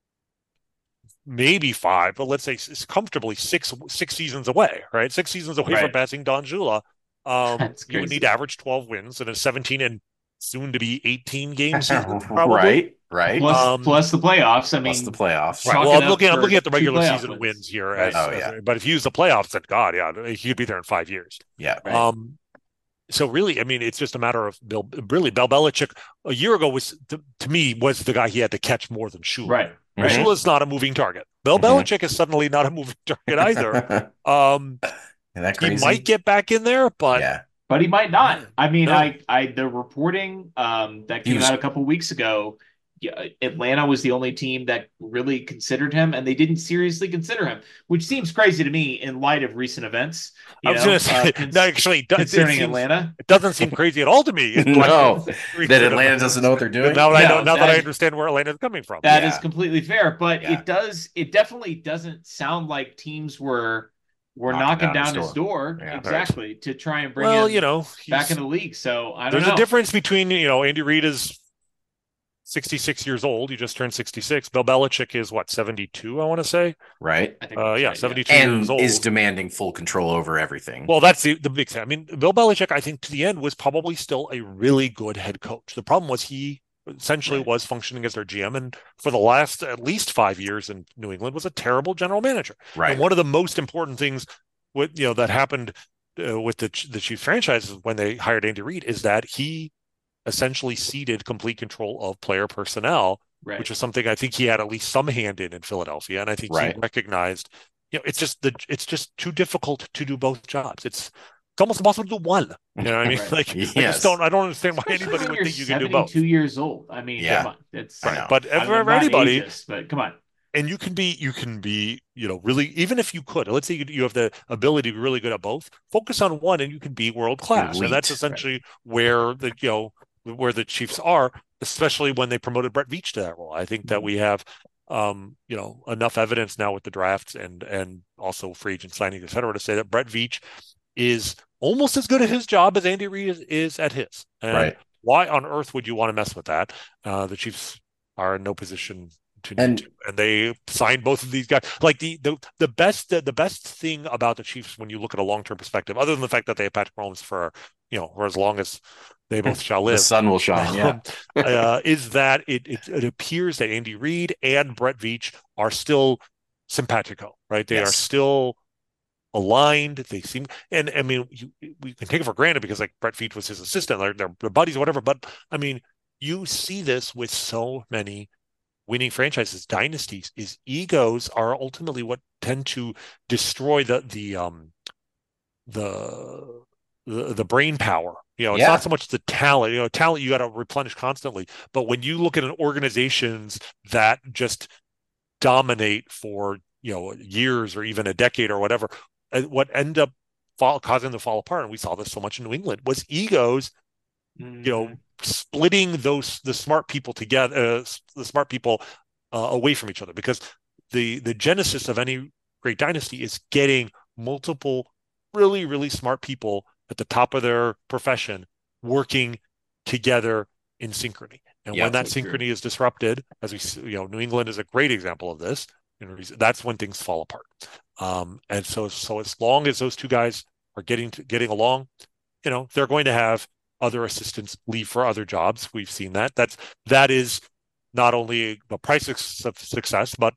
maybe five, but let's say s- comfortably six six seasons away, right? Six seasons away from Right. passing Don Shula. Um, That's you would crazy. need to average twelve wins and a seventeen and soon to be eighteen game season, probably. Right. right? Plus, Um, plus the playoffs. I Plus mean, the playoffs. Right. chalk Well, it I'm up looking. I'm for looking at the two regular playoff season wins. wins here. Right. As, Oh, as- yeah. but if you use the playoffs, then God, yeah, he'd be there in five years. Yeah. Right. Um. So really, I mean, it's just a matter of Bill. Really, Bill Belichick a year ago was to, to me was the guy he had to catch more than Shula. Right. Mhm. Right. Shula's not a moving target. Bill Mhm. Belichick is suddenly not a moving target either. Um, Isn't that he crazy? might get back in there, but yeah. But he might not. I mean, No. I, I, the reporting um, that He came was- out a couple weeks ago, yeah, Atlanta was the only team that really considered him, and they didn't seriously consider him, which seems crazy to me in light of recent events. You I was know, going to say, uh, cons- no, actually, it, does- it, concerning seems, Atlanta. it doesn't seem crazy at all to me. in No, light of that recent Atlanta events. doesn't know what they're doing. Now that I know, No, now that I that- understand where Atlanta's coming from. That is Yeah. completely fair, but Yeah. it does. It definitely doesn't sound like teams were were Knocking knocking down down his his door, Yeah. exactly to try and bring well, him you know, back he's- in the league. So I don't there's know. a difference between, you know, Andy Reid is sixty-six years old. He just turned sixty-six. Bill Belichick is what, seventy-two, I want to say? Right. I think Uh, that's yeah, right, seventy-two And years old. is demanding full control over everything. Well, that's the, the big thing. I mean, Bill Belichick, I think to the end was probably still a really good head coach. The problem was he essentially Right. was functioning as their G M, and for the last at least five years in New England was a terrible general manager. right. And one of the most important things with, you know, that happened uh, with the the Chiefs franchise when they hired Andy Reid is that he essentially ceded complete control of player personnel, Right. which is something I think he had at least some hand in in Philadelphia, and I think Right. he recognized, you know, it's just the it's just too difficult to do both jobs. It's it's almost impossible to do one. You know what I mean? Right. Like I Yes. just don't I don't understand why Especially anybody when would you're think you can do both. seventy-two years old. I mean, Yeah. come on, it's I know. But I'm for not anybody, ageist, but come on. and you can be you can be you know really, even if you could, let's say you, you have the ability to be really good at both, focus on one and you can be world class. And that's Elite, essentially where the you know where the Chiefs are, especially when they promoted Brett Veach to that role. I think that we have um you know enough evidence now with the drafts and and also free agent signing, et cetera, to say that Brett Veach is almost as good at his job as Andy Reid is, is at his. And Right. why on earth would you want to mess with that? Uh, the Chiefs are in no position to need And- to, and they signed both of these guys. Like the the the best the, the best thing about the Chiefs when you look at a long term perspective, other than the fact that they have Patrick Mahomes for you know for as long as they both shall The live, sun will shine. Yeah. um, uh, is that it, it it appears that Andy Reid and Brett Veach are still simpatico, right? They Yes. are still aligned. They seem, and I mean, you, we can take it for granted because like Brett Veach was his assistant, they're, they're, they're buddies or whatever. But I mean, you see this with so many winning franchises, dynasties. Is egos are ultimately what tend to destroy the the um the the, the brain power. You know, it's Yeah. not so much the talent. You know, talent you got to replenish constantly. But when you look at an organizations that just dominate for you know years or even a decade or whatever, uh, what end up fall, causing them to fall apart, and we saw this so much in New England, was egos. You know, splitting those the smart people together, uh, the smart people uh, away from each other, because the the genesis of any great dynasty is getting multiple really really smart people at the top of their profession working together in synchrony. And Yeah, when that so true. synchrony is disrupted, as we see, you know, New England is a great example of this. You know, that's when things fall apart. Um, and so, so as long as those two guys are getting to, getting along, you know, they're going to have other assistants leave for other jobs. We've seen that. That's that is not only the price of success, but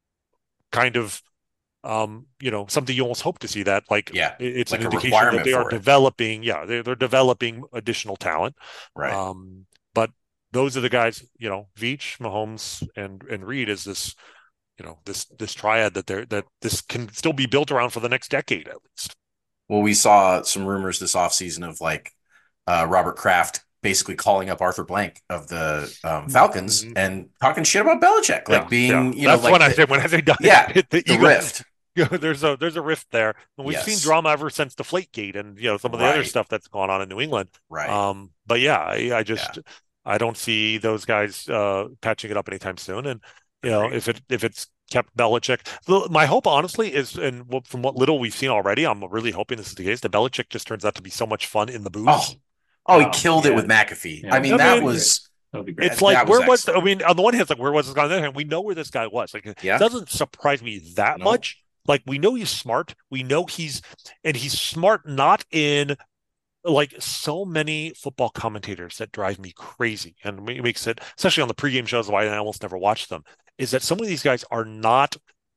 kind of um, you know, something you almost hope to see that. Like, Yeah, it's like an a indication that requirement they are for it. developing. Yeah, they're they're developing additional talent. Right. Um, but those are the guys, you know, Veach, Mahomes, and and Reid is this, you know, this this triad that they're that this can still be built around for the next decade at least. Well, we saw some rumors this offseason of like uh, Robert Kraft basically calling up Arthur Blank of the um, Falcons Mhm. and talking shit about Belichick, like Yeah, being, yeah. you know, That's like when I the, say when I say yeah, the, the ego- rift. you know, there's a there's a rift there, and we've Yes. seen drama ever since Deflategate and you know some of the other Right. stuff that's gone on in New England. Right. Um, but yeah, I, I just I don't see those guys uh, patching it up anytime soon. And you know, Agreed. if it if it's kept Belichick, the- my hope honestly is, and what- from what little we've seen already, I'm really hoping this is the case. That Belichick just turns out to be so much fun in the booth. oh, oh, he Oh, killed it yeah. with McAfee. Yeah. I mean, I that mean, was That'll be great. It's That- like that where was was I excellent. mean, on the one hand, it's like where was this guy? On the other hand, we know where this guy was. Like, Yeah. it doesn't surprise me that No. much. Like, we know he's smart. We know he's and he's smart not in like so many football commentators that drive me crazy and it makes it, especially on the pregame shows, why I almost never watch them, is that some of these guys are not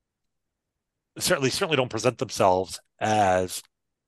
certainly certainly don't present themselves as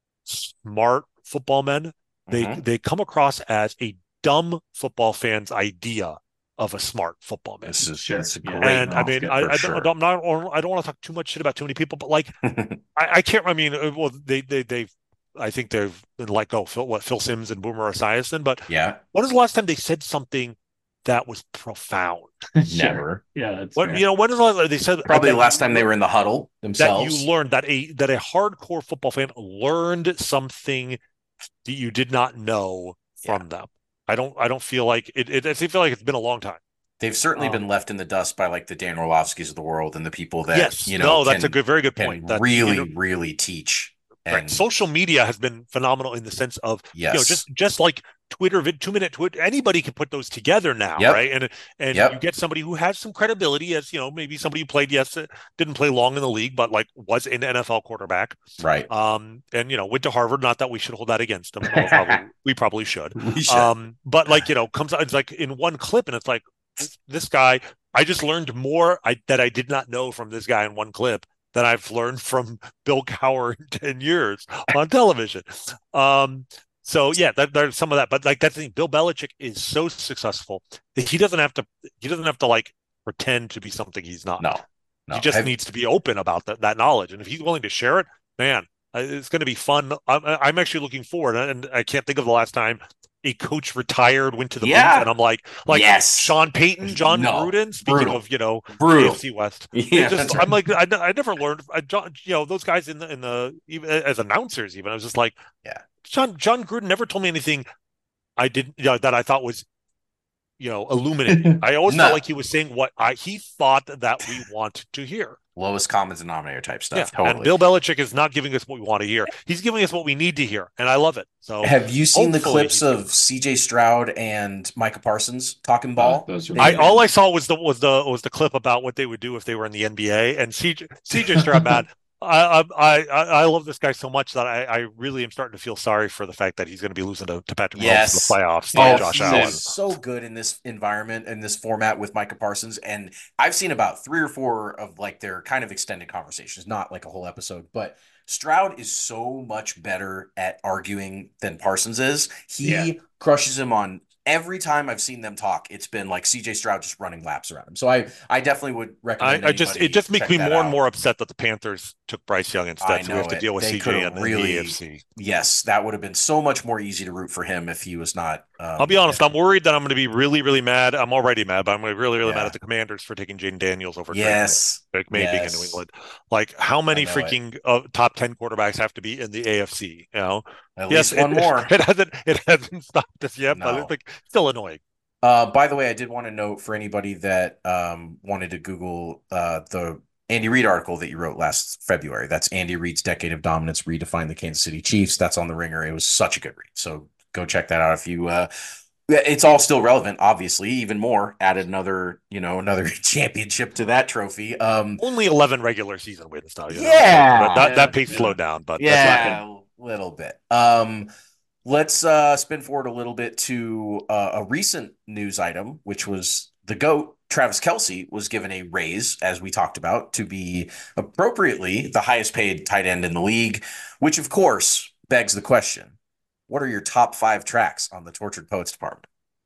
smart football men. They Mhm. they come across as a dumb football fan's idea of a smart football man. This is Sure. that's a Yeah. great And I mean, for I, I, sure. don't, I'm not, I don't want to talk too much shit about too many people, but like, I, I can't. I mean, uh, well, they they they, I think they've been let go. Phil, what Phil Simms and Boomer Esiason, but Yeah, when was the last time they said something that was profound? Sure. never. Yeah, that's What fair. you know? When is the last time they said Probably that the last you time they were in the huddle that themselves. you learned that a that a hardcore football fan learned something that you did not know from Yeah. them. I don't. I don't feel like it. It. I feel like it's been a long time. They've certainly Um, been left in the dust by like the Dan Orlovskis of the world and the people that, yes. you know, No, that's can, a good, very good can point. That really, you know, really teach. right. And Social media has been phenomenal in the sense of, you know, yes, just just like Twitter, vid, two minute Twitter, anybody can put those together now, Yep. right? And and Yep. you get somebody who has some credibility, as you know, maybe somebody who played, yes, uh, didn't play long in the league, but like was an N F L quarterback, right. um, and you know, went to Harvard. Not that we should hold that against them. Although probably, we probably should. We should. Um, but like, you know, comes out, it's like in one clip, and it's like this, this guy. I just learned more I, that I did not know from this guy in one clip than I've learned from Bill Cowher in ten years on television. Um, so yeah, that, there's some of that, but like that's the thing. Bill Belichick is so successful that he doesn't have to. He doesn't have to like pretend to be something he's not. No, no. He just Have- needs to be open about that that knowledge, and if he's willing to share it, man, uh, it's going to be fun. I'm, I'm actually looking forward, and I can't think of the last time a coach retired, went to the Yeah. booth, and I'm like, like Yes. Sean Payton, John No. Gruden. Speaking Brutal. of, you know, Brutal. A F C West, Yeah, it just that's I'm right. like, I, I never learned, I, John, you know, those guys in the in the even as announcers, even I was just like, Yeah. John John Gruden never told me anything I didn't, you know, that I thought was, you know, illuminating. I always No. felt like he was saying what I he thought that we wanted to hear. Lowest common denominator type stuff. Yeah, Totally. and Bill Belichick is not giving us what we want to hear. He's giving us what we need to hear, and I love it. So, Have you seen the hopefully clips he's of C J Stroud and Micah Parsons talking Oh, ball? those are They- I great. all I saw was the was the was the clip about what they would do if they were in the N B A, and C J C J Stroud, man, I I I I love this guy so much that I I really am starting to feel sorry for the fact that he's going to be losing to, to Patrick Mahomes Yes. in the playoffs. Oh, like Josh he Allen. is so good in this environment and this format with Micah Parsons. And I've seen about three or four of like their kind of extended conversations, not like a whole episode, but Stroud is so much better at arguing than Parsons is. He Yeah. crushes him on every time I've seen them talk. It's been like C J Stroud just running laps around him. So I, I definitely would recommend. I, I just anybody it just makes check me that more and out. more upset that the Panthers took Bryce Young I instead, so we know have to it. deal with They C J could've and, and really- the A F C. Yes, that would have been so much more easy to root for him if he was not. Um, I'll be honest, I'm worried that I'm going to be really, really mad. I'm already mad, but I'm going to be really, really Yeah. mad at the Commanders for taking Jaden Daniels over Drake Yes. Like maybe Yes. in New England. Like how many I know freaking uh, top ten quarterbacks have to be in the A F C? You know, At yes, least one it, more. It hasn't it hasn't stopped us yet, but No. it's like still annoying. Uh, by the way, I did want to note for anybody that um, wanted to Google uh, the Andy Reid article that you wrote last February. That's Andy Reid's Decade of Dominance Redefined the Kansas City Chiefs. That's on the Ringer. It was such a good read. So go check that out if you. Uh, it's all still relevant, obviously. Even more, added another, you know, another championship to that trophy. Um, Only eleven regular season wins now. You know? Yeah. But that, that Yeah, pace yeah. slowed down, but that's yeah, a little bit. Um, let's uh, spin forward a little bit to uh, a recent news item, which was the GOAT, Travis Kelce, was given a raise, as we talked about, to be appropriately the highest paid tight end in the league, which, of course, begs the question, what are your top five tracks on the Tortured Poets department?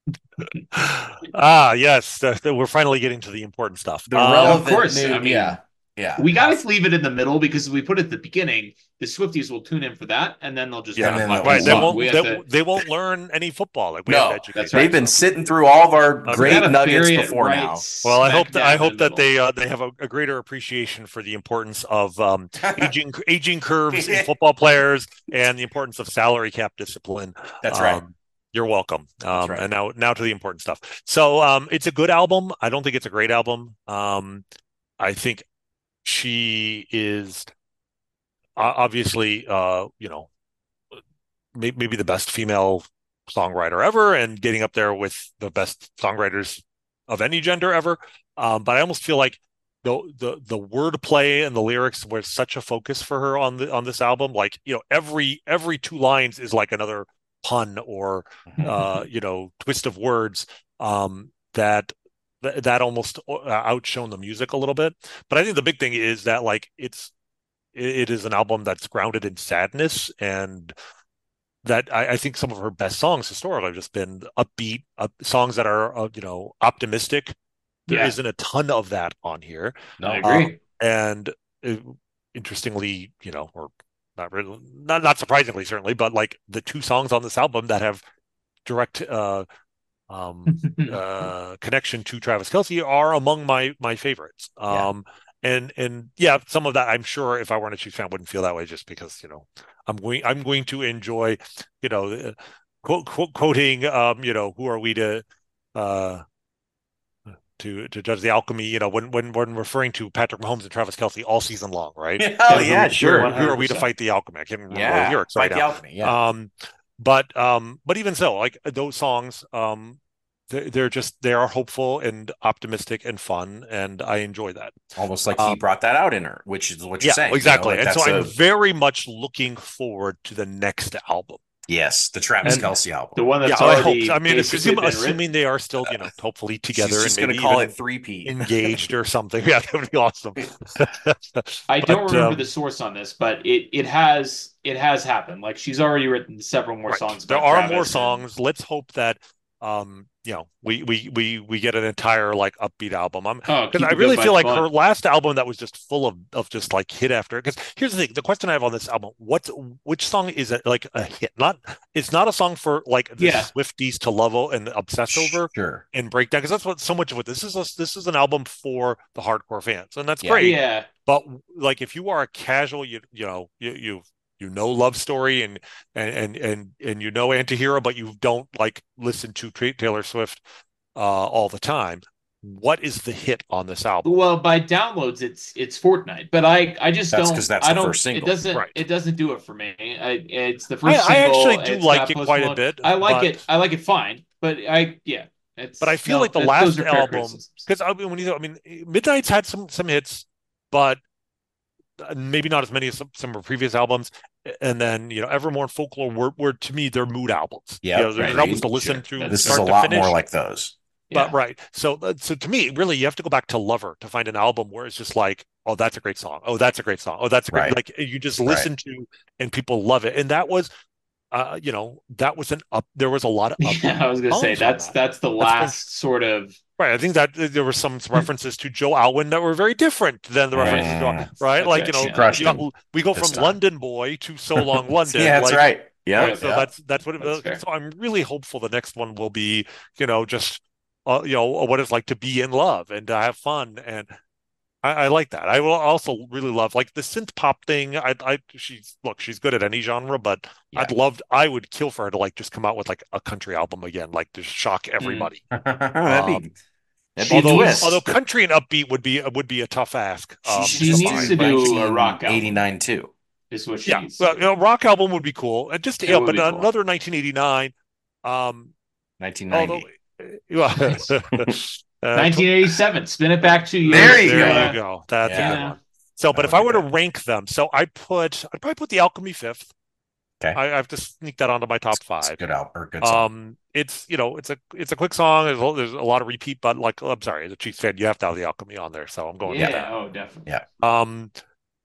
ah, yes, the, the- we're finally getting to the important stuff. The Um, relevant of course, new- I mean, yeah, yeah. We got to leave it in the middle because if we put it at the beginning, the Swifties will tune in for that, and then they'll just Yeah, kind and of then like, they'll right, they Look, won't we have they, to- they won't learn any football. Like we No, have to educate that's them. right. They've been So- sitting through all of our Okay. great gotta nuggets bury it before right now. Well, I smack hope that dab I in hope the that they uh, they have a, a greater appreciation for the importance of um, aging aging curves in football players and the importance of salary cap discipline. That's right. Um, you're welcome. Um, right. And now now to the important stuff. So um, it's a good album. I don't think it's a great album. Um, I think she is uh, obviously uh, you know may- maybe the best female songwriter ever and getting up there with the best songwriters of any gender ever. Um, but I almost feel like the the the wordplay and the lyrics were such a focus for her on the on this album. Like, you know, every every two lines is like another pun or uh, you know, twist of words um, that that almost uh, outshone the music a little bit. But I think the big thing is that like it's it is an album that's grounded in sadness, and that I, I think some of her best songs historically have just been upbeat uh, songs that are uh, you know, optimistic. There Yeah. isn't a ton of that on here. No, I agree. Um, and it, interestingly, you know, or not really, not not surprisingly, certainly, but like the two songs on this album that have direct uh, um, uh, connection to Travis Kelce are among my my favorites. Yeah. Um, and and yeah, some of that I'm sure if I weren't a Chiefs fan wouldn't feel that way, just because, you know, I'm going I'm going to enjoy, you know, uh, quote, quote quoting um, you know, who are we to uh to to judge the alchemy, you know, when when when referring to Patrick Mahomes and Travis Kelce all season long, right? Oh Who- yeah, who- sure. Who are we to fight the alchemy? I can't remember the Yeah, lyrics fight right the now. alchemy. Yeah. Um, but um, but even so, like those songs, um, they're, they're just they are hopeful and optimistic and fun, and I enjoy that. Almost like he Um, brought that out in her, which is what you're yeah, saying. you know, exactly. like And so that's I'm a- very much looking forward to the next album. yes, the Travis And Kelce album. The one that's Yeah, I hope. already So. I mean, basically assume, been assuming written. they are still, you know, hopefully together She's and just going maybe to call even it three P. engaged or something. Yeah, that would be awesome. I But, don't remember um, the source on this, but it it has it has happened. Like she's already written several more right. songs. There about are Travis more and- songs. Let's hope that um, you know, we we we we get an entire like upbeat album. I'm Oh, because Keep I a Good really feel Bunch like her fun. last album that was just full of of just like hit after. Because here's the thing: the question I have on this album, what which song is it like a hit? Not it's not a song for like the Yeah. Swifties to love and obsess over Sure. and break down, because that's what so much of what this is. A, this is an album for the hardcore fans, and that's Yeah. great. Yeah, But like, if you are a casual, you you know, you you you know Love Story and and and and and you know Antihero, but you don't like listen to Tra- Taylor Swift uh, all the time. What is the hit on this album? well, by downloads, it's it's Fortnite, but I I just That's don't. 'cause that's I the don't. first single. It doesn't. Right. It doesn't do it for me. I, it's the I, first I single. actually do it's like got it Post quite a Malone. bit. I like but, it. I like it fine, but I yeah. It's But I feel no, like the that- last those are fair album, criticisms. because I mean, when you I mean, Midnight's had some some hits, but maybe not as many as some, some of her previous albums. And then, you know, Evermore and Folklore were, were to me, they're mood albums. Yeah, you know, they're right. albums to listen Sure. to. That's- This is start a to lot finish. more like those. Yeah. But right. So uh, so to me, really, you have to go back to Lover to find an album where it's just like, oh, that's a great song. Oh, that's a great song. Oh, that's a great Right. like you just listen to and people love it. And that was uh, you know, that was an up there was a lot of up Yeah, I was gonna say songs on that's that. that's the That's last sort of right. I think that uh, there were some references to Joe Alwyn that were very different than the references to Mm. right. That's Like, right. you know, She crushed you got- him we go this from time. London Boy to So Long London. Yeah, that's like, right. Yeah. Right, so yeah. that's that's what it That's is. fair. So I'm really hopeful the next one will be, you know, just uh, you know, what it's like to be in love and to have fun, and I, I like that. I will also really love like the synth pop thing. I, I, she's look, she's good at any genre, but Yeah. I'd love, I would kill for her to like just come out with like a country album again, like to shock Hmm. everybody. that'd be, Um, that'd be a Although, twist. although country and upbeat would be would be a tough ask. Um, she, she just needs did to do a rock album. eighty-nine too. is what she yeah, needs. well, you know, rock album would be cool, and just It yeah, would but be cool. another nineteen eighty-nine. Um, nineteen ninety. although. Well, uh, nineteen eighty-seven. Spin it back two years. There you there go. you go. That's Yeah. a good Yeah. one. So, but That if I would were be to good. rank them, so I put I'd probably put the Alchemy fifth. Okay. I, I have to sneak that onto my top It's a five. good album or good song. Um, it's you know, it's a it's a quick song. There's a, there's a lot of repeat, but like I'm sorry, as a Chiefs fan, you have to have the Alchemy on there, so I'm going Yeah. with that. Oh, definitely. Yeah. Um,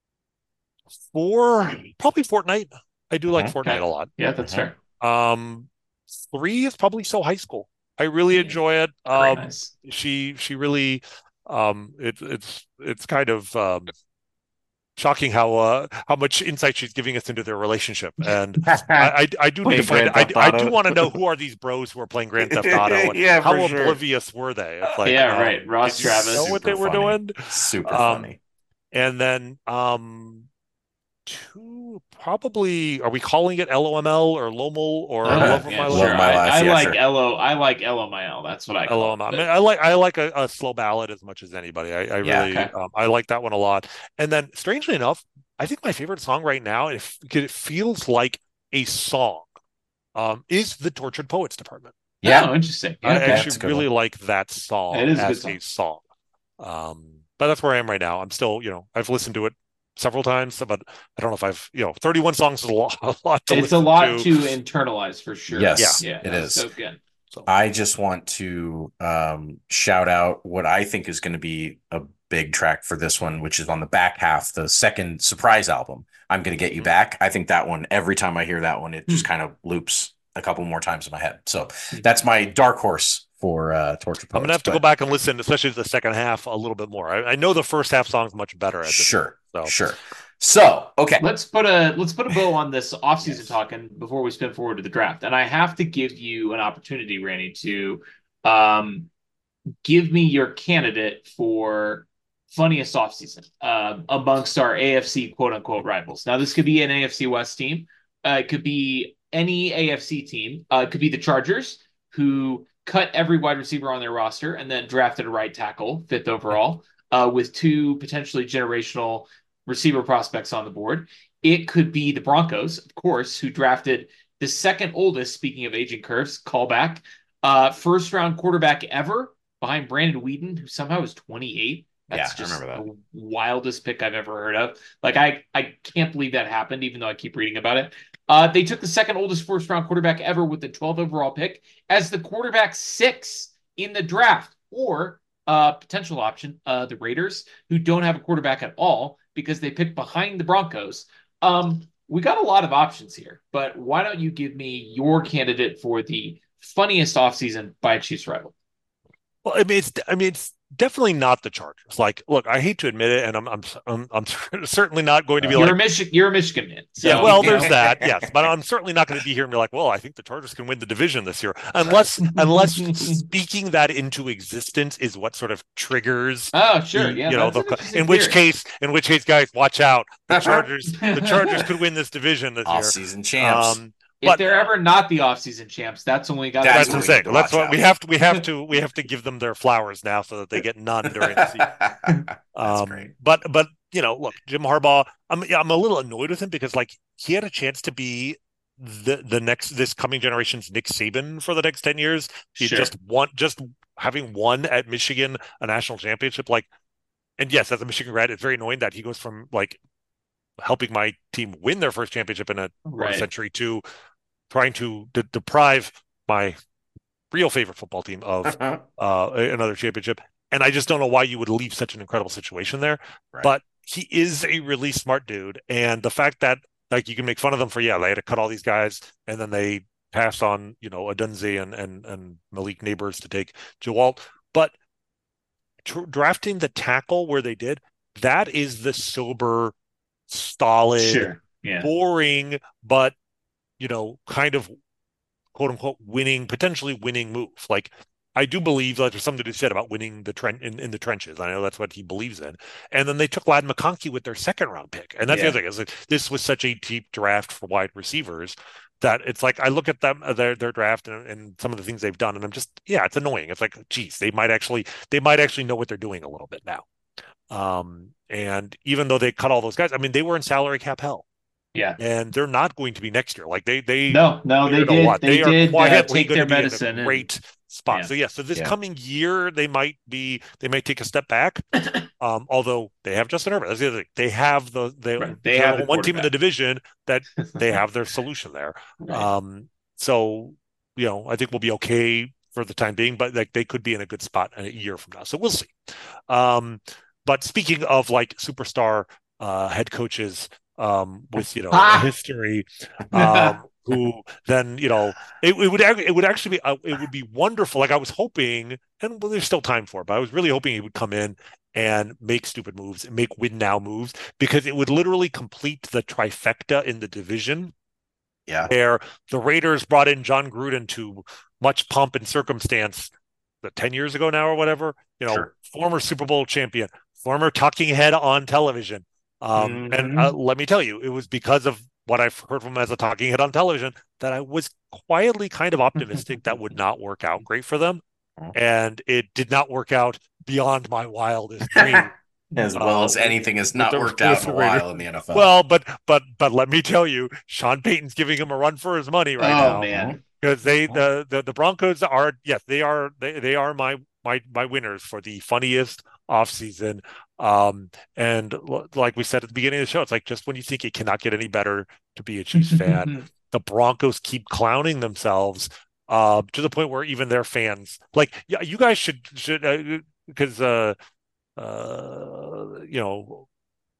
four probably Fortnite. I do like Mhm. Fortnite Okay. a lot. Yeah, that's Mhm. fair. Um, three is probably So High School. I really Yeah. enjoy it. Very Um, nice. she she really um it, it's it's kind of um shocking how uh how much insight she's giving us into their relationship, and I I, I do Playing need to find Grand I, I Theft do Auto. want to know who are these bros who are playing Grand Theft Auto, and Yeah, how for sure. oblivious were they? It's like Yeah, um, right. Ross did you Travis. know what they Super were funny. doing? Super Um, funny. And then um two probably are we calling it L O M L or Lomel or Uh, Love of yeah, My Love Life? sure. My I, Life, I yeah, like sure. L O. I like L O M L. That's what I call L O M L. it. I mean, I like I like a, a slow ballad as much as anybody. I, I Yeah. really Okay. um, I like that one a lot. And then strangely enough, I think my favorite song right now, if it feels like a song, um, is the Tortured Poets Department. Yeah. Oh, interesting. I Okay. that's a actually good really one. like that song It is a as good a song. Um, but that's where I am right now. I'm still, you know, I've listened to it several times, but I don't know if I've, you know, thirty-one songs is a lot, a lot to It's a listen lot to. to internalize for sure. Yes, Yeah, it no, is. so good. So I just want to um, shout out what I think is going to be a big track for this one, which is on the back half, the second surprise album, I'm Gonna Get You Mhm. Back. I think that one, every time I hear that one, it just Hmm. kind of loops a couple more times in my head. So that's my dark horse for uh, Tortured I'm Poets. gonna have to go But back and listen, especially to the second half, a little bit more. I, I know the first half song's much better at this sure, point, so sure. So, okay. Let's put a let's put a bow on this offseason Yes. talking before we spin forward to the draft. And I have to give you an opportunity, Randy, to um, give me your candidate for funniest offseason uh, amongst our A F C quote unquote rivals. Now, this could be an A F C West team. Uh, it could be any A F C team. Uh, it could be the Chargers, who cut every wide receiver on their roster and then drafted a right tackle, fifth overall, uh, with two potentially generational receiver prospects on the board. It could be the Broncos, of course, who drafted the second oldest, speaking of aging curves, callback, uh, first round quarterback ever behind Brandon Weeden, who somehow is twenty-eight. That's Yeah, I just remember that. the wildest pick I've ever heard of. Like, I, I can't believe that happened, even though I keep reading about it. Uh, they took the second oldest first round quarterback ever with the twelfth overall pick as the quarterback six in the draft, or uh, potential option, uh, the Raiders, who don't have a quarterback at all because they picked behind the Broncos. Um, we got a lot of options here, but why don't you give me your candidate for the funniest offseason by a Chiefs rival? well, I mean, it's I mean, it's definitely not the Chargers. Like, look, I hate to admit it, and I'm I'm I'm, I'm certainly not going to be You're like, a Michigan, you're a Michigan man. So, yeah, well, you there's know. that, yes, but I'm certainly not going to be here and be like, well, I think the Chargers can win the division this year, unless unless speaking that into existence is what sort of triggers Oh, sure. the, Yeah, you know, that's the an interesting in which theory. case, in which case, guys, watch out, the Chargers, the Chargers could win this division this year. Off-season champs. Um, If but they're uh, ever not the offseason champs, that's when we got That's that's what what we I'm need saying. to That's watch what we out. have to we have to we have to give them their flowers now so that they get none during the season. That's Um, great. but but you know, look, Jim Harbaugh, I'm yeah, I'm a little annoyed with him because like he had a chance to be the the next this coming generation's Nick Saban for the next ten years. He Sure. just won just having won at Michigan a national championship. Like, and yes, as a Michigan grad, it's very annoying that he goes from like helping my team win their first championship in a quarter Right. century to trying to de- deprive my real favorite football team of uh, another championship. And I just don't know why you would leave such an incredible situation there. Right. But he is a really smart dude. And the fact that like you can make fun of them for, yeah, they had to cut all these guys and then they passed on, you know, Adunze and, and, and Malik Neighbors to take Jawalt. But tr- drafting the tackle where they did, that is the sober, solid, Sure. Yeah. boring, but, you know, kind of quote unquote winning, potentially winning move. Like I do believe that there's something to be said about winning the trend in, in the trenches. I know that's what he believes in. And then they took Ladd McConkey with their second round pick. And that's Yeah. the other thing is like, this was such a deep draft for wide receivers that it's like I look at them their their draft and, and some of the things they've done, and I'm just yeah, it's annoying. It's like, geez, they might actually they might actually know what they're doing a little bit now. Um, and even though they cut all those guys, I mean, they were in salary cap hell. Yeah. And they're not going to be next year. Like they, they, No, no, they you know did. what? They, They are did uh, quietly take going their to be in a medicine. and- great spot. Yeah. So yeah, so this Yeah. coming year they might be, they might take a step back. Um, although they have Justin Herbert. That's the other thing. They have the they, Right. They they're have the the one team in the quarterback. division that they have their solution there. Right. Um, so you know, I think we'll be okay for the time being, but like they could be in a good spot in a year from now. So we'll see. Um, but speaking of like superstar uh, head coaches um, with you know Ah! a history, um, who then you know it, it would it would actually be uh, it would be wonderful. Like I was hoping, and well, there's still time for it, but I was really hoping he would come in and make stupid moves and make win now moves because it would literally complete the trifecta in the division. Yeah. Where the Raiders brought in John Gruden to much pomp and circumstance, the ten years ago now or whatever, you know, Sure. former Super Bowl champion, former talking head on television. Um, Mhm. And uh, let me tell you, it was because of what I've heard from him as a talking head on television that I was quietly kind of optimistic that would not work out great for them. Oh. And it did not work out beyond my wildest dream. As well Uh, as anything has with not the- worked out with in a the Raiders. while in the N F L. Well, but but but let me tell you, Sean Payton's giving him a run for his money right oh now. man. Because they the, the the Broncos are yes they are they, they are my my my winners for the funniest offseason. Um, and l- like we said at the beginning of the show, it's like just when you think it cannot get any better to be a Chiefs fan, the Broncos keep clowning themselves uh, to the point where even their fans, like, yeah, you guys should should uh, because uh, uh, you know,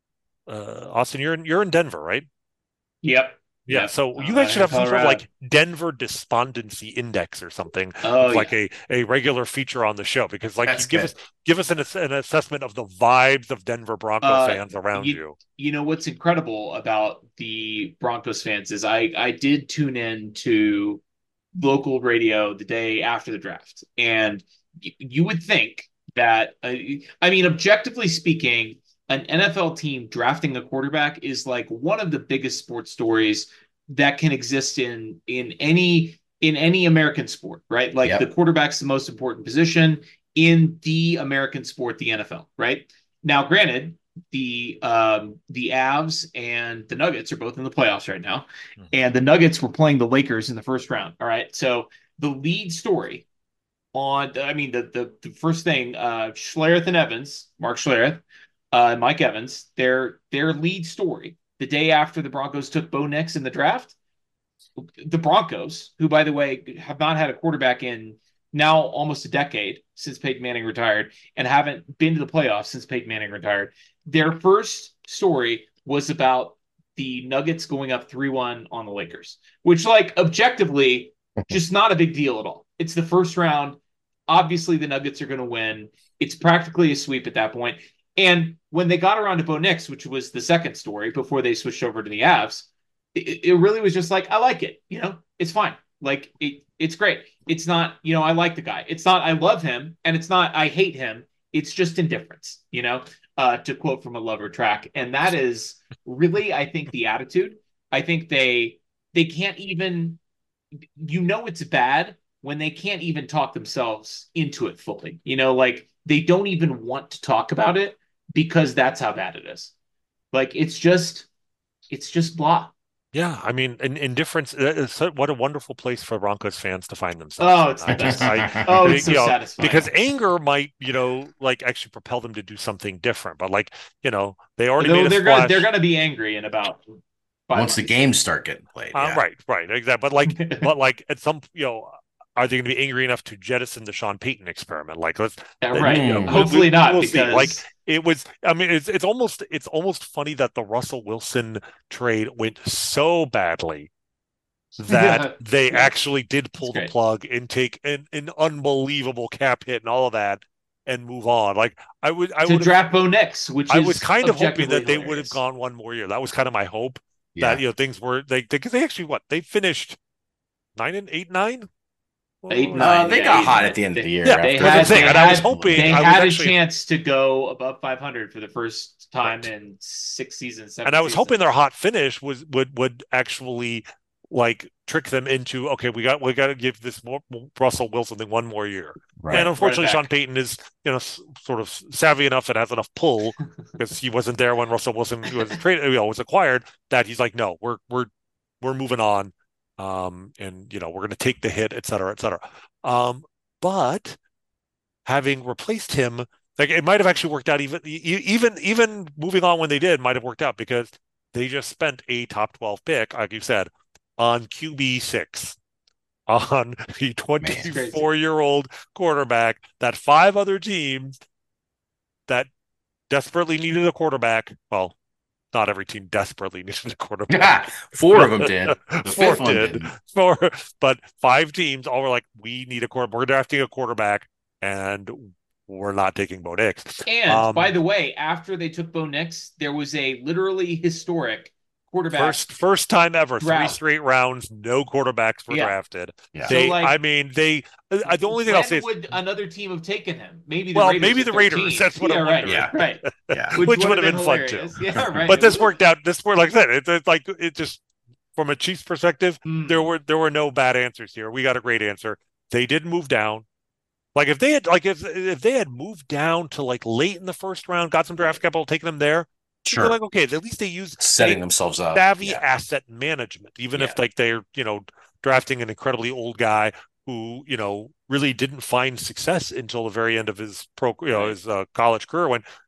uh, Austin, you're in you're in Denver, right? Yep. Yeah, Yep. so you guys Uh, should in have some sort of Colorado. like Denver despondency index or something Oh that's like yeah. a, a regular feature on the show because like you That's give good. us give us an, an assessment of the vibes of Denver Bronco Uh, fans around you you. you know what's incredible about the Broncos fans is I I did tune in to local radio the day after the draft, and y- you would think that uh, I mean, objectively speaking, an N F L team drafting a quarterback is like one of the biggest sports stories that can exist in in any in any American sport, right? Like the Yep. quarterback's the most important position in the American sport, the N F L, right? Now, granted, the um, the Avs and the Nuggets are both in the playoffs right now, and the Nuggets were playing the Lakers in the first round. All right, so the lead story on, I mean, the the, the first thing, uh, Schlereth and Evans, Mark Schlereth, uh, Mike Evans, their their lead story the day after the Broncos took Bo Nix in the draft. The Broncos, who by the way have not had a quarterback in now almost a decade since Peyton Manning retired, and haven't been to the playoffs since Peyton Manning retired. Their first story was about the Nuggets going up three one on the Lakers, which, like, objectively, just not a big deal at all. It's the first round. Obviously, the Nuggets are going to win. It's practically a sweep at that point. And when they got around to Bo Nix, which was the second story before they switched over to the Avs, it, it really was just like, I like it. You know, it's fine. Like, it, it's great. It's not, you know, I like the guy. It's not, I love him, and it's not, I hate him. It's just indifference, you know, uh, to quote from a Lover track. And that is really, I think, the attitude. I think they, they can't even, you know, it's bad when they can't even talk themselves into it fully. You know, like they don't even want to talk about it because that's how bad it is. Like it's just, it's just blah. Yeah, I mean, in, indifference. uh, it's so- What a wonderful place for Broncos fans to find themselves Oh, in. it's the I just, best. I, Oh, I it's think, so you know, satisfying. because anger might, you know, like actually propel them to do something different. But like, you know, they already made Though a they're gonna they're splash. gonna be angry in about five Once the months. games start getting played, Uh, yeah. right, right, exactly. But like, but like, at some, you know, are they going to be angry enough to jettison the Sean Payton experiment? Like, let's, Yeah, uh, right. you know, Mm. we, we, Hopefully not, we'll see. Like, because it was. I mean, it's it's almost it's almost funny that the Russell Wilson trade went so badly that they yeah, actually did it's pull the great. plug and take an, an unbelievable cap hit and all of that and move on. Like I would, I To would have, draft Bo Nix, which I was is kind of hoping objectively that they would have hilarious. gone one more year. That was kind of my hope that Yeah. you know things were they because they, they actually what they finished nine and eight nine. Eight Well, nine, Uh, they yeah, got eight hot nine. at the end of the They, year. yeah, they after that's what I'm had they saying. they And I was had hoping they I was had a actually chance to go above five hundred for the first time right. in six seasons, seven And I was hoping seasons. their hot finish was would would actually like trick them into okay, we got we got to give this more, Russell Wilson thing one more year. Right. And Right, run it unfortunately, Sean back. Payton is you know s- sort of savvy enough and has enough pull because he wasn't there when Russell Wilson was traded, you know, was acquired. That he's like, no, we're we're we're moving on, um, and you know we're going to take the hit, et cetera, et cetera. Um, but having replaced him, like it might have actually worked out. Even e- even even moving on when they did might have worked out because they just spent a top twelve pick, like you said, on Q B six on a Man. It's crazy. twenty-four year old quarterback that five other teams that desperately needed a quarterback. Well, not every team desperately needed a quarterback. Four of them did. The Four fifth one did. didn't. Four, but five teams all were like, we need a quarterback. We're drafting a quarterback, and we're not taking Bo Nix. And Um, by the way, after they took Bo Nix, there was a literally historic quarterback First, first time ever, three drought. straight rounds, no quarterbacks were Yeah. drafted. Yeah. So, They, like, I mean, they. uh, The only thing when I'll say is, would another team have taken him? Maybe the well, Raiders maybe at the Raiders. thirteen. That's what yeah, I'm right, wondering. Yeah. right. Yeah. Which, Which would would have have been been fun hilarious. too. Yeah, right. But It this would. worked out. This worked like I said. It's, it's like it just from a Chiefs perspective, Hmm. there were there were no bad answers here. We got a great answer. They did move down. Like if they had like if if they had moved down to like late in the first round, got some draft capital, taken them there, you'd be Sure. like, okay, at least they used Setting a themselves up. savvy Yeah. asset management, even Yeah. if like they're, you know, drafting an incredibly old guy who, you know, really didn't find success until the very end of his pro, you know, Right. his uh, college career when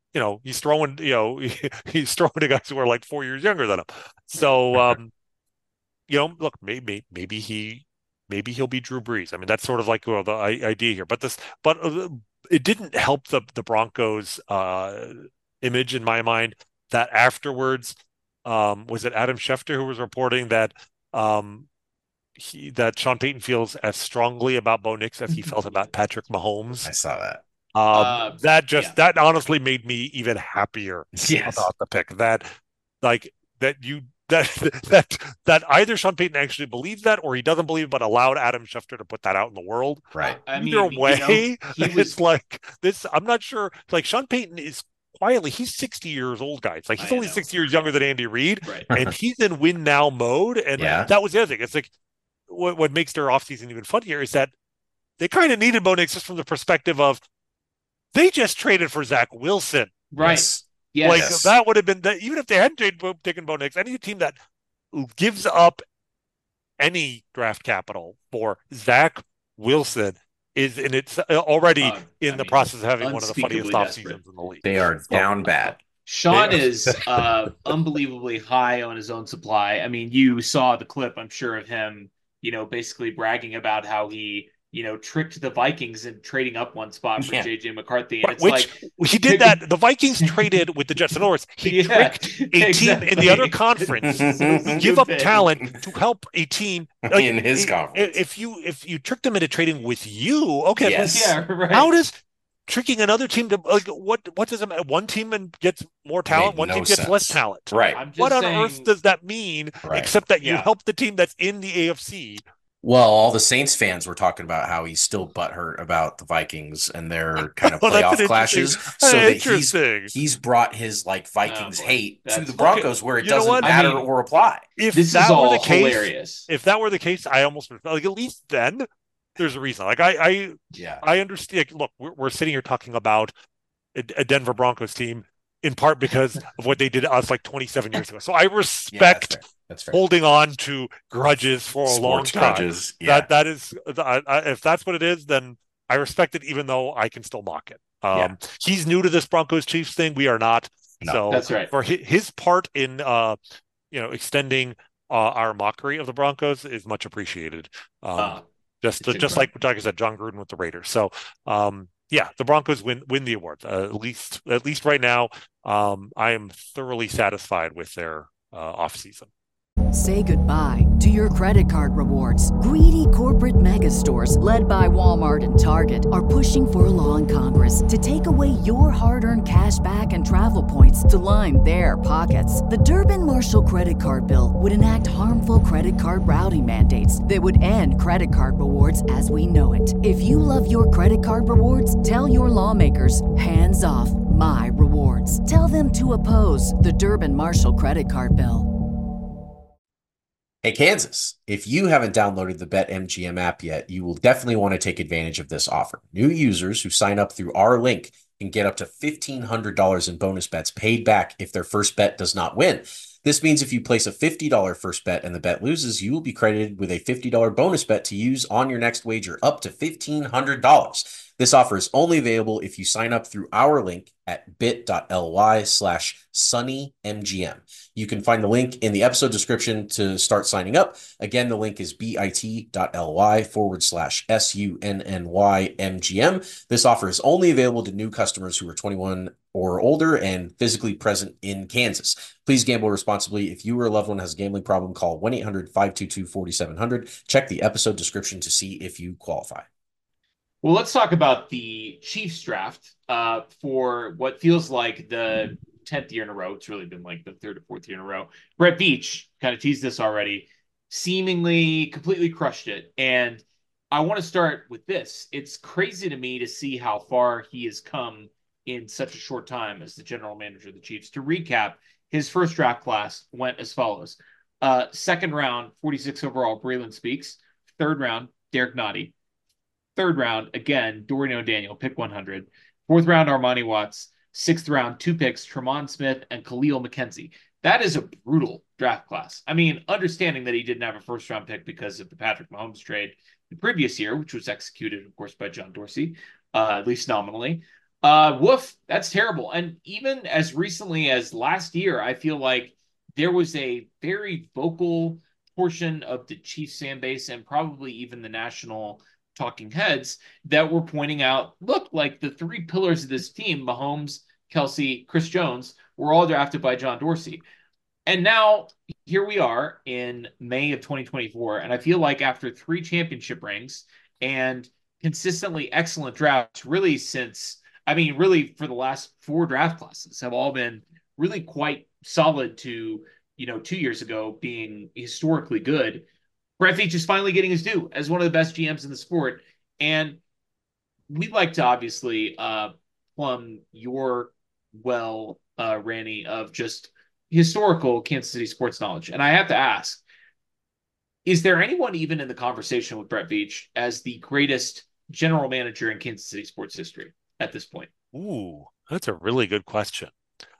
you know, he's throwing, you know, he's throwing to guys who are like four years younger than him. So, um, you know, look, maybe maybe he maybe he'll be Drew Brees. I mean, that's sort of like, well, the idea here. But this, but uh, it didn't help the the Broncos uh, image in my mind that afterwards, um, was it Adam Schefter who was reporting that um, he that Sean Payton feels as strongly about Bo Nix as he felt about Patrick Mahomes. I saw that. Um, Uh, that just yeah. that honestly made me even happier Yes. about the pick. That like that you that that that either Sean Payton actually believes that or he doesn't believe it, but allowed Adam Schefter to put that out in the world. Right. I Either mean, way, you know, he it's was like this. I'm not sure. Like Sean Payton is quietly, he's sixty years old, guys. Like he's I only know. sixty years younger than Andy Reid, right. and he's in win now mode. And Yeah. that was the other thing. It's like what what makes their offseason even funnier is that they kind of needed Bo Nix just from the perspective of they just traded for Zach Wilson. Right. Yes. Yes. Like Yes. that would have been that even if they hadn't traded Bo, taken Bo Nix, any team that gives up any draft capital for Zach Wilson is in it's already Uh, in I the mean, process of having one of the funniest unspeakably off desperate. seasons in the league. They are down bad. Sean Yeah. is uh, unbelievably high on his own supply. I mean, you saw the clip, I'm sure, of him, you know, basically bragging about how he, you know, tricked the Vikings in trading up one spot for Yeah. J J McCarthy. And But it's which like he did that. The Vikings traded with the Jets and Norris. He Yeah, tricked a team in the other exactly. conference So to give up stupid. talent to help a team like, In his i- conference. If you if you tricked them into trading with you, okay, Yes. Yeah, right. how does tricking another team to like what what does it matter? One team and gets more talent, Made one no team gets sense. less talent. Right. I'm just What on saying, earth does that mean? Right. Except that you Yeah. help the team that's in the A F C. Well, all the Saints fans were talking about how he's still butthurt about the Vikings and their kind of Oh, that's playoff an clashes. interesting- So that interesting. he's he's brought his like Vikings Oh, boy. hate to That's- the Broncos where it You know doesn't what? I matter mean, or apply. If this that is were all the case, hilarious. if that were the case, I almost like at least then there's a reason. Like I, I, Yeah. I understand. Look, we're, we're sitting here talking about a, a Denver Broncos team in part because of what they did to us like twenty-seven years ago. So I Yeah, that's respect fair. That's fair. holding on to grudges for a long Sports time. grudges. Yeah. That that is, I, I, if that's what it is, then I respect it, even though I can still mock it. Um, Yeah. He's new to this Broncos Chiefs thing. We are not. No. So That's right. for his, his part in, uh, you know, extending uh, our mockery of the Broncos is much appreciated. Um, Uh, just it's just like like I said, John Gruden with the Raiders. So um, yeah, the Broncos win win the award. Uh, at least at least right now, um, I am thoroughly satisfied with their uh, offseason. Say goodbye to your credit card rewards. Greedy corporate mega stores, led by Walmart and Target, are pushing for a law in Congress to take away your hard-earned cash back and travel points to line their pockets. The Durbin-Marshall credit card bill would enact harmful credit card routing mandates that would end credit card rewards as we know it. If you love your credit card rewards, tell your lawmakers, hands off my rewards. Tell them to oppose the Durbin-Marshall credit card bill. Hey, Kansas, if you haven't downloaded the BetMGM app yet, you will definitely want to take advantage of this offer. New users who sign up through our link can get up to fifteen hundred dollars in bonus bets paid back if their first bet does not win. This means if you place a fifty dollars first bet and the bet loses, you will be credited with a fifty dollars bonus bet to use on your next wager up to fifteen hundred dollars. This offer is only available if you sign up through our link at bit.ly slash sunnymgm. You can find the link in the episode description to start signing up. Again, the link is bit.ly forward slash S-U-N-N-Y-M-G-M. This offer is only available to new customers who are twenty-one or older and physically present in Kansas. Please gamble responsibly. If you or a loved one has a gambling problem, call one eight hundred five two two four seven zero zero. Check the episode description to see if you qualify. Well, let's talk about the Chiefs draft uh, for what feels like the tenth year in a row. It's really been like the third or fourth year in a row. Brett Veach kind of teased this already, seemingly completely crushed it. And I want to start with this. It's crazy to me to see how far he has come in such a short time as the general manager of the Chiefs. To recap, his first draft class went as follows. Uh, second round, forty-six overall, Braylon Speaks. Third round, Derek Nottie. Third round, again, Dorian O'Daniel, pick one hundred. Fourth round, Armani Watts. Sixth round, two picks, Tremont Smith and Khalil McKenzie. That is a brutal draft class. I mean, understanding that he didn't have a first round pick because of the Patrick Mahomes trade the previous year, which was executed, of course, by John Dorsey, uh, at least nominally. Uh, woof, that's terrible. And even as recently as last year, I feel like there was a very vocal portion of the Chiefs fan base and probably even the national talking heads that were pointing out, look, like the three pillars of this team, Mahomes, Kelsey, Chris Jones, were all drafted by John Dorsey. And now here we are in May of twenty twenty-four, and I feel like after three championship rings and consistently excellent drafts, really since I mean, really for the last four draft classes have all been really quite solid to, you know, two years ago being historically good. Brett Veach is finally getting his due as one of the best G Ms in the sport. And we'd like to obviously uh, plumb your well, uh, Randy, of just historical Kansas City sports knowledge. And I have to ask, is there anyone even in the conversation with Brett Veach as the greatest general manager in Kansas City sports history at this point? Ooh, that's a really good question.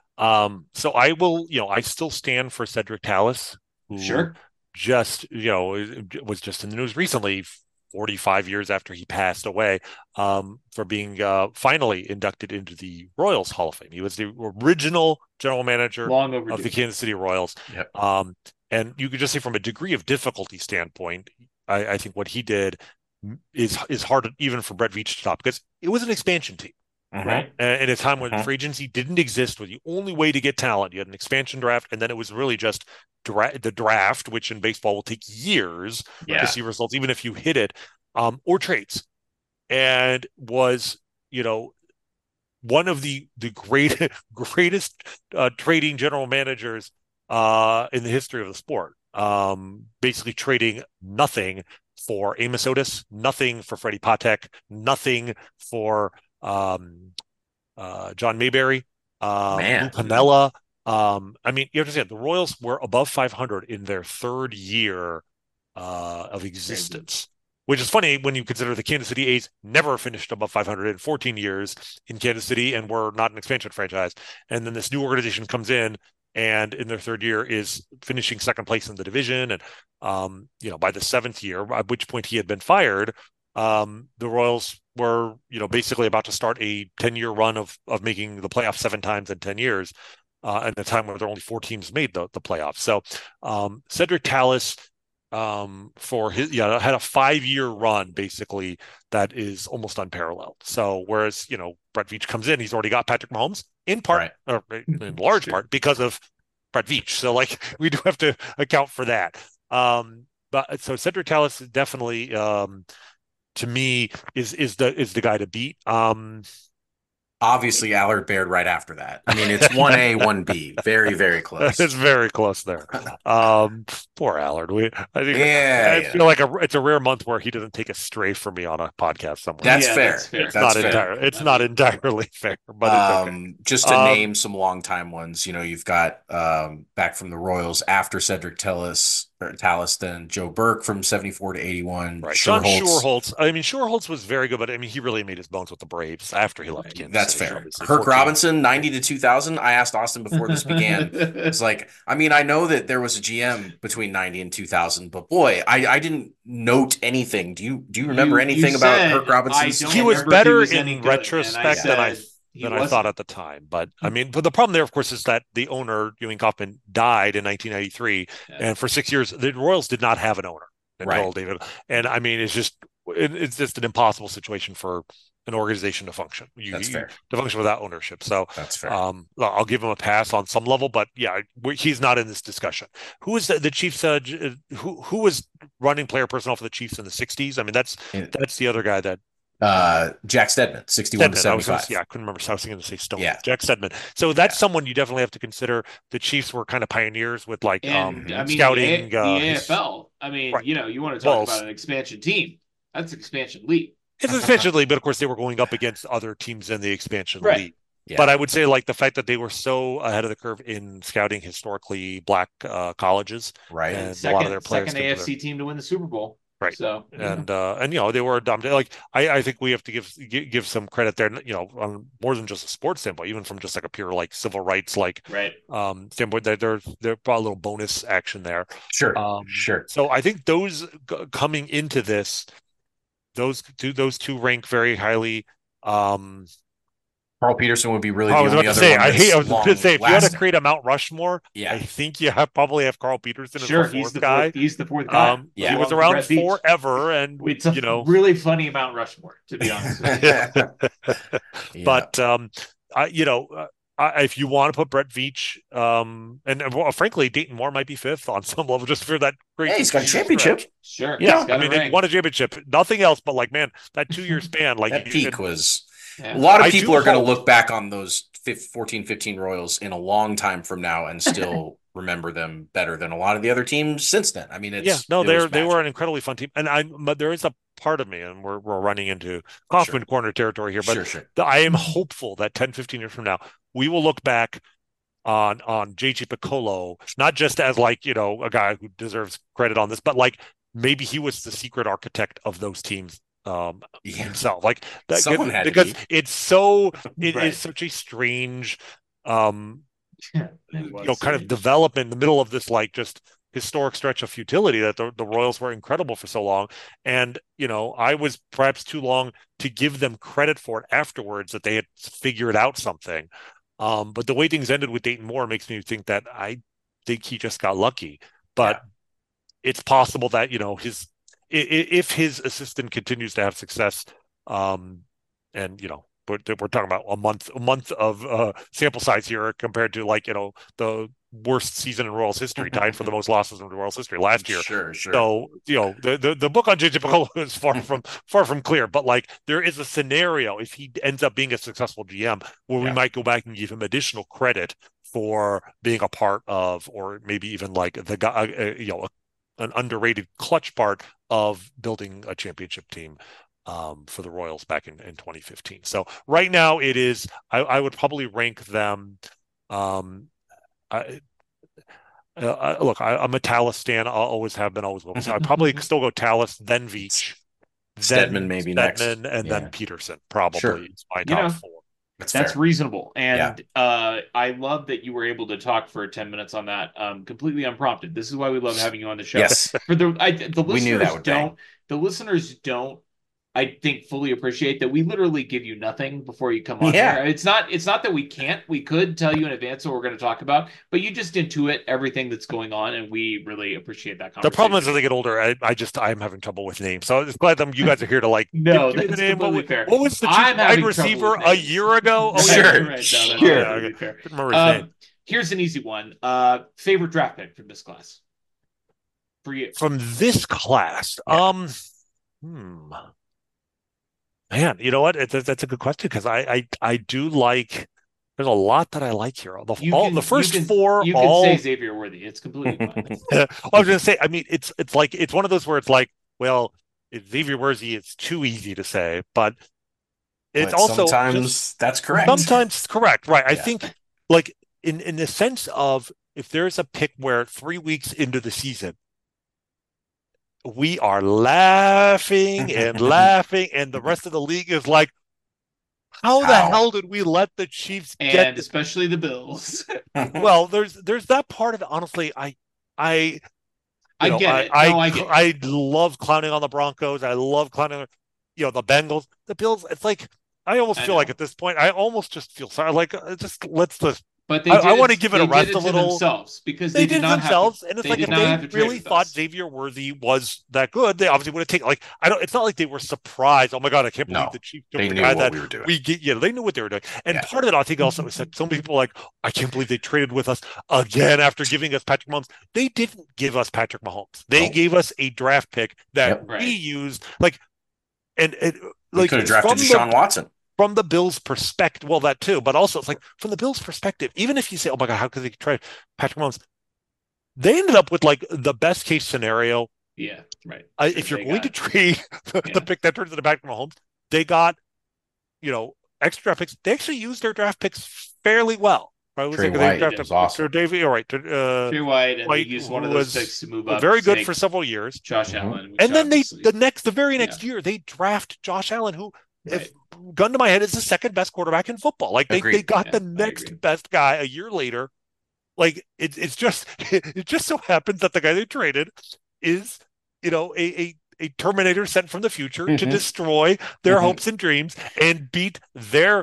Um, so I will, you know, I still stand for Cedric Tallis, who Sure. just, you know, was just in the news recently, forty-five years after he passed away, um, for being uh, finally inducted into the Royals Hall of Fame. He was the original general manager Long overdue. of the Kansas City Royals. Yep. Um, and you could just say from a degree of difficulty standpoint, I, I think what he did is is hard even for Brett Veach to top because it was an expansion team. Mhm. Right. And in a time when Mhm. free agency didn't exist, where the only way to get talent, you had an expansion draft, and then it was really just dra- the draft, which in baseball will take years Yeah. to see results, even if you hit it, um, or trades. And was, you know, one of the the great greatest uh, trading general managers uh, in the history of the sport. Um, basically trading nothing for Amos Otis, nothing for Freddie Patek, nothing for um, uh, John Mayberry, um, Man. Lou Piniella. Um, I mean, you understand the Royals were above five hundred in their third year uh, of existence, which is funny when you consider the Kansas City A's never finished above five hundred in fourteen years in Kansas City and were not an expansion franchise. And then this new organization comes in and in their third year is finishing second place in the division. And, um, you know, by the seventh year, at which point he had been fired, um, the Royals were, you know, basically about to start a ten-year run of of making the playoffs seven times in ten years, uh, at a time where there only four teams made the, the playoffs. So um, Cedric Tallis, um, for his, yeah, had a five-year run basically that is almost unparalleled. So whereas, you know, Brett Veach comes in, he's already got Patrick Mahomes in part, Right. or in large Sure. part because of Brett Veach. So like we do have to account for that. Um, but so Cedric Tallis definitely, um, to me, is is the is the guy to beat. Um, Obviously, Allard Baird right after that. I mean, it's one A, one B. Very, very close. It's very close there. Um, poor Allard. We, I think, Yeah, I yeah. feel like a, it's a rare month where he doesn't take a stray from me on a podcast somewhere. That's Yeah, fair. that's fair. It's That's not fair. entirely. It's I not mean- entirely fair, but it's okay. Um, just to Um, name some longtime ones, you know, you've got um, back from the Royals after Cedric Tallis, or Tallis, then Joe Burke from seventy-four to eighty-one. Right, John Schuerholz. Schuerholz. I mean, Schuerholz was very good, but I mean, he really made his bones with the Braves after he left Kansas That's City, fair. obviously. Herc fourteen Robinson, ninety to two thousand. I asked Austin before this began. It's like, I mean, I know that there was a G M between ninety and two thousand, but boy, I, I didn't note anything. Do you do you remember You- anything you about said, Herc Robinson? "I don't He was remember if better was in any good," and I retrospect than I said he than I wasn't. thought at the time. But I mean, but the problem there, of course, is that the owner, Ewing Kauffman, died in nineteen ninety-three, Yeah. and for six years, the Royals did not have an owner until Right. David. And I mean, it's just it, it's just an impossible situation for an organization to function. You, That's you- fair. to function without ownership. So That's fair. um, I'll give him a pass on some level, but yeah, we- he's not in this discussion. Who is the, the Chiefs? Uh, j- who who was running player personnel for the Chiefs in the sixties? I mean, that's Yeah. that's the other guy that. Uh, Jack Stedman, sixty-one to Stedman, I was gonna seventy-five. say- yeah, I couldn't remember. So I was thinking to say Stone. Yeah. Jack Stedman. So that's Yeah. someone you definitely have to consider. The Chiefs were kind of pioneers with like um, And I mean, scouting. the, A- uh, the his- A F L. I mean, Right. you know, you want to talk Well, about an expansion team. That's expansion league. It's essentially, but of course they were going up against other teams in the expansion Right. league. Yeah. But I would say like the fact that they were so ahead of the curve in scouting historically black uh, colleges, Right. And a second, lot of their players second came to A F C team to win the Super Bowl. Right. So, yeah. and uh, and you know they were dominating. Like I, I think we have to give gi- give some credit there. You know, on more than just a sports standpoint, even from just like a pure like civil rights like right. um standpoint, that there's there's probably a little bonus action there. Sure. Um, Sure. So I think those g- coming into this, those two those two rank very highly. Um, Carl Peterson would be really I the was only about to other say, one I hate. I that's was going to say, if you had to long-lasting. create a Mount Rushmore, Yeah. I think you have probably have Carl Peterson as Sure, the he's fourth the guy. fourth. He's the fourth guy. Um, Yeah. he was Along with around Brett Veach. forever, and It's a you know, really funny Mount Rushmore, to be honest with you. Yeah. but um, I, you know, uh, I, if you want to put Brett Veach, um, and, and well, frankly, Dayton Moore might be fifth on some level just for that great. Hey, he's got a two-year championship. stretch. Sure. Yeah, he's got I a mean, ring. he won a championship, nothing else, but like, man, that two-year span, like That you peak could- was Yeah. a lot of I people do are going to hope- look back on those fourteen, fifteen Royals in a long time from now and still remember them better than a lot of the other teams since then. I mean, it's yeah, no, it they're was they were magic. an incredibly fun team, and I but there is a part of me, and we're we're running into Kaufman Sure. corner territory here, but Sure, sure. the- I am hopeful that ten, fifteen years from now, we will look back on on J J Piccolo, not just as like, you know, a guy who deserves credit on this, but like maybe he was the secret architect of those teams um Yeah. himself. Like that Someone had to because be. it's so it is Right. such a strange um It you was know kind of strange. development in the middle of this like just historic stretch of futility that the, the Royals were incredible for so long. And, you know, I was perhaps too long to give them credit for it afterwards that they had figured out something. Um, but the way things ended with Dayton Moore makes me think that I think he just got lucky. But Yeah. it's possible that, you know, his i- i- if his assistant continues to have success, um, and, you know, we're, we're talking about a month, a month of uh, sample size here compared to like, you know, the worst season in Royals history, tied for the most losses in Royals history last year. Sure, sure. So, you know, the, the, the book on J J Piccolo is far from far from clear, but like there is a scenario if he ends up being a successful G M where we Yeah. might go back and give him additional credit for being a part of, or maybe even like the guy, uh, you know, an underrated clutch part of building a championship team um, for the Royals back in, in twenty fifteen. So right now it is, I, I would probably rank them. Um, I, uh, I, look, I, I'm a Tallis stan. I'll always have been, always will. So I probably still go Tallis, then Veach, then Stedman maybe next. Stedman, and Yeah. then Peterson. Probably Sure. is my You top know, four. That's, That's fair. reasonable. And uh, I love that you were able to talk for ten minutes on that um, completely unprompted. This is why we love having you on the show. Yes. For the I, the We knew that listeners would bang. don't the listeners don't I think fully appreciate that we literally give you nothing before you come on Yeah. here. It's not it's not that we can't. We could tell you in advance what we're going to talk about, but you just intuit everything that's going on, and we really appreciate that The conversation. problem is as I get older, I, I just I'm having trouble with names. So I'm glad that you guys are here to like No, give, give me that's the name. What, completely was- fair. what was the chief I'm wide having trouble receiver with a names. year ago? Oh, Yeah, Sure. you're right. No, that's Sure. completely fair. Couldn't remember his name. Um, here's an easy one. Uh, favorite draft pick from this class for you? From this class. Yeah. Um, hmm. Man, you know what? It's, that's a good question because I, I I do like. There's a lot that I like here. The You all can- the first you can, four You all. can say Xavier Worthy. It's completely fine. I was going to say. I mean, it's it's like it's one of those where it's like, well, it's Xavier Worthy. It's too easy to say, but it's But also sometimes just- that's correct. sometimes correct, right? I Yeah. think like in in the sense of if there's a pick where three weeks into the season we are laughing and laughing, and the rest of the league is like, how, the How? hell did we let the Chiefs And get? especially the Bills. Well, there's there's that part of it. Honestly, I I you I know, get I, it. I, No, I get it. I love clowning on the Broncos. I love clowning on, you know, the Bengals, the Bills. It's like I almost I feel know. like at this point, I almost just feel sorry. Like, uh, just let's the But they I- did I it- wanna give it a they rest did a to little- themselves because they, they, did did not themselves, have and it's they like did if not have to they trade really with thought us. Xavier Worthy was that good, they obviously would have taken. Like, I don't. It's not like they were surprised. Oh my god, I can't believe No, the Chiefs took they the knew guy what that we were doing. we get. Yeah, they knew what they were doing. And Yeah. part of it, I think, also is that so many people are like, I can't believe they traded with us again after giving us Patrick Mahomes. They didn't give us Patrick Mahomes. They Nope. gave us a draft pick that Yep. Right. we used. Like, and it We like could have drafted from the- Deshaun Watson. from the Bills' perspective, well, that too, but also it's like from the Bills' perspective, even if you say, oh my God, how could they trade Patrick Mahomes? They ended up with like the best case scenario. Yeah, right. Uh, Sure, if you're they going got- to trade the Yeah. pick that turns into Patrick Mahomes, they got, you know, extra draft picks. They actually used their draft picks fairly well. Right? It was Trey like they White drafted- was awesome. Trey Davey, all right. Uh, Trey White, and White, they used one who of those was picks to move up. very to good take for several years. Josh Mhm. Allen. which And then they, obviously- the next, the very Yeah. next year, they draft Josh Allen, who, Right. if gun to my head, is the second best quarterback in football. Like they, Agreed. they got Yeah, the I next agree. best guy a year later. Like it, it's just, it just so happens that the guy they traded is, you know, a, a, a Terminator sent from the future to Mhm. destroy their Mhm. hopes and dreams and beat their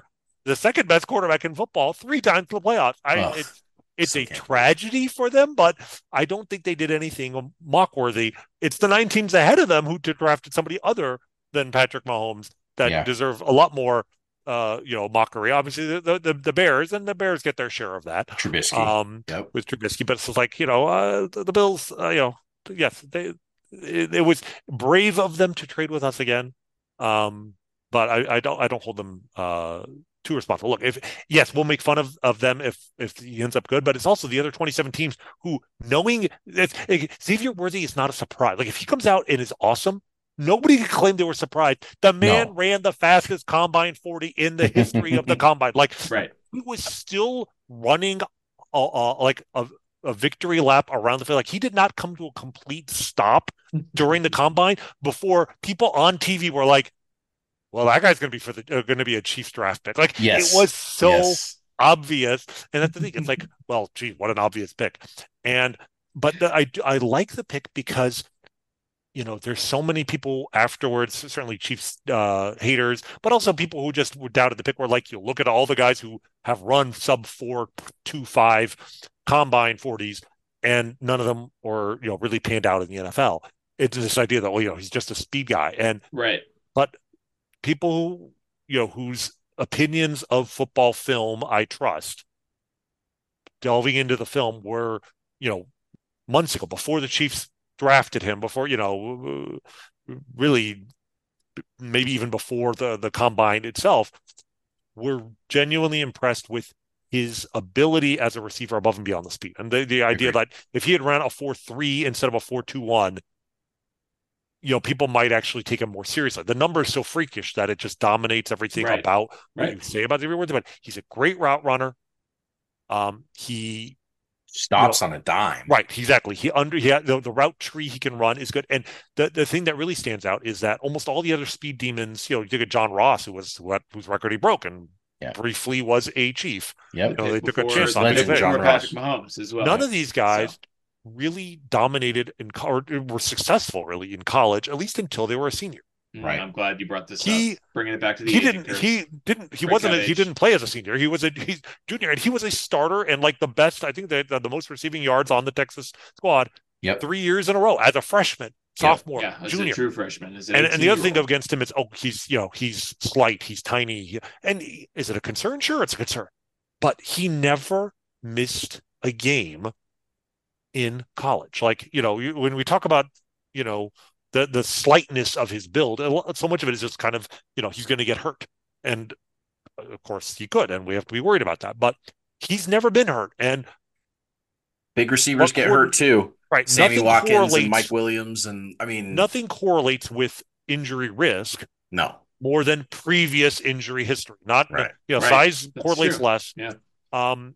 the second best quarterback in football three times in the playoffs. I Ugh, it's it's so a can't tragedy for them, but I don't think they did anything mock worthy. It's the nine teams ahead of them who drafted somebody other than Patrick Mahomes that Yeah. deserve a lot more uh, you know, mockery. Obviously the, the the Bears, and the Bears get their share of that. Trubisky. Um Yep. with Trubisky, but it's just like, you know, uh the, the Bills, uh, you know, yes, they it, it was brave of them to trade with us again. Um, but I, I don't I don't hold them uh too responsible. Look, if yes, we'll make fun of, of them if if he ends up good, but it's also the other twenty-seven teams who, knowing that Xavier Worthy is not a surprise. Like if he comes out and is awesome, nobody can claim they were surprised. The man No. ran the fastest combine forty in the history of the combine. Like Right. he was still running uh, uh, like a a victory lap around the field. Like he did not come to a complete stop during the combine before people on T V were like, well, that guy's going to be for the uh, going to be a Chiefs draft pick. Like Yes. it was so Yes. obvious, and that's the thing. It's like, well, gee, what an obvious pick. And but the, I I like the pick because, you know, there's so many people afterwards, certainly Chiefs uh, haters, but also people who just doubted the pick. Were like, you look at all the guys who have run sub four two five combine forties, and none of them were, you know, really panned out in the N F L. It's this idea that, well, you know, he's just a speed guy, and Right. but people, you know, whose opinions of football film I trust, delving into the film were, you know, months ago, before the Chiefs drafted him, before, you know, really maybe even before the, the combine itself, were genuinely impressed with his ability as a receiver above and beyond the speed. And the, the idea Agreed. that if he had ran a four three instead of a four two one, you know, people might actually take him more seriously. The number is so freakish that it just dominates everything Right. about what Right. you say about Xavier Worthy. But he's a great route runner. Um, he Stops you know, on a dime. right, exactly. He under he had, the, the route tree he can run is good. And the, the thing that really stands out is that almost all the other speed demons, you know, you look at John Ross, who was who had, whose record he broke and Yeah. briefly was a Chief. Yep. You know, they took a Before- chance on Legend, him. before John Patrick Ross. Mahomes as well. None of these guys So. really dominated in co- or were successful really in college, at least until they were a senior. Right. I'm glad you brought this He- up. Bringing it back to the He aging didn't. curve. He didn't. He Break wasn't. that A, he age. didn't play as a senior. He was a he's junior, and he was a starter and like the best. I think the the most receiving yards on the Texas squad Yep. three years in a row as a freshman, sophomore, Yeah, as junior. a true freshman. As And, and the other thing against him is, oh, he's, you know, he's slight, he's tiny. He- and he- is it a concern? Sure, it's a concern. But he never missed a game in college. Like, you know, you, when we talk about, you know, the the slightness of his build, a lot- so much of it is just kind of, you know, he's going to get hurt. And uh, of course he could, and we have to be worried about that. But he's never been hurt. And Big receivers What get quarter- hurt too. right, Sammy nothing Watkins correlates, and Mike Williams, and I mean, nothing correlates with injury risk no. more than previous injury history. Not, Right. you know, Right. size That's correlates true. less. Yeah. Um,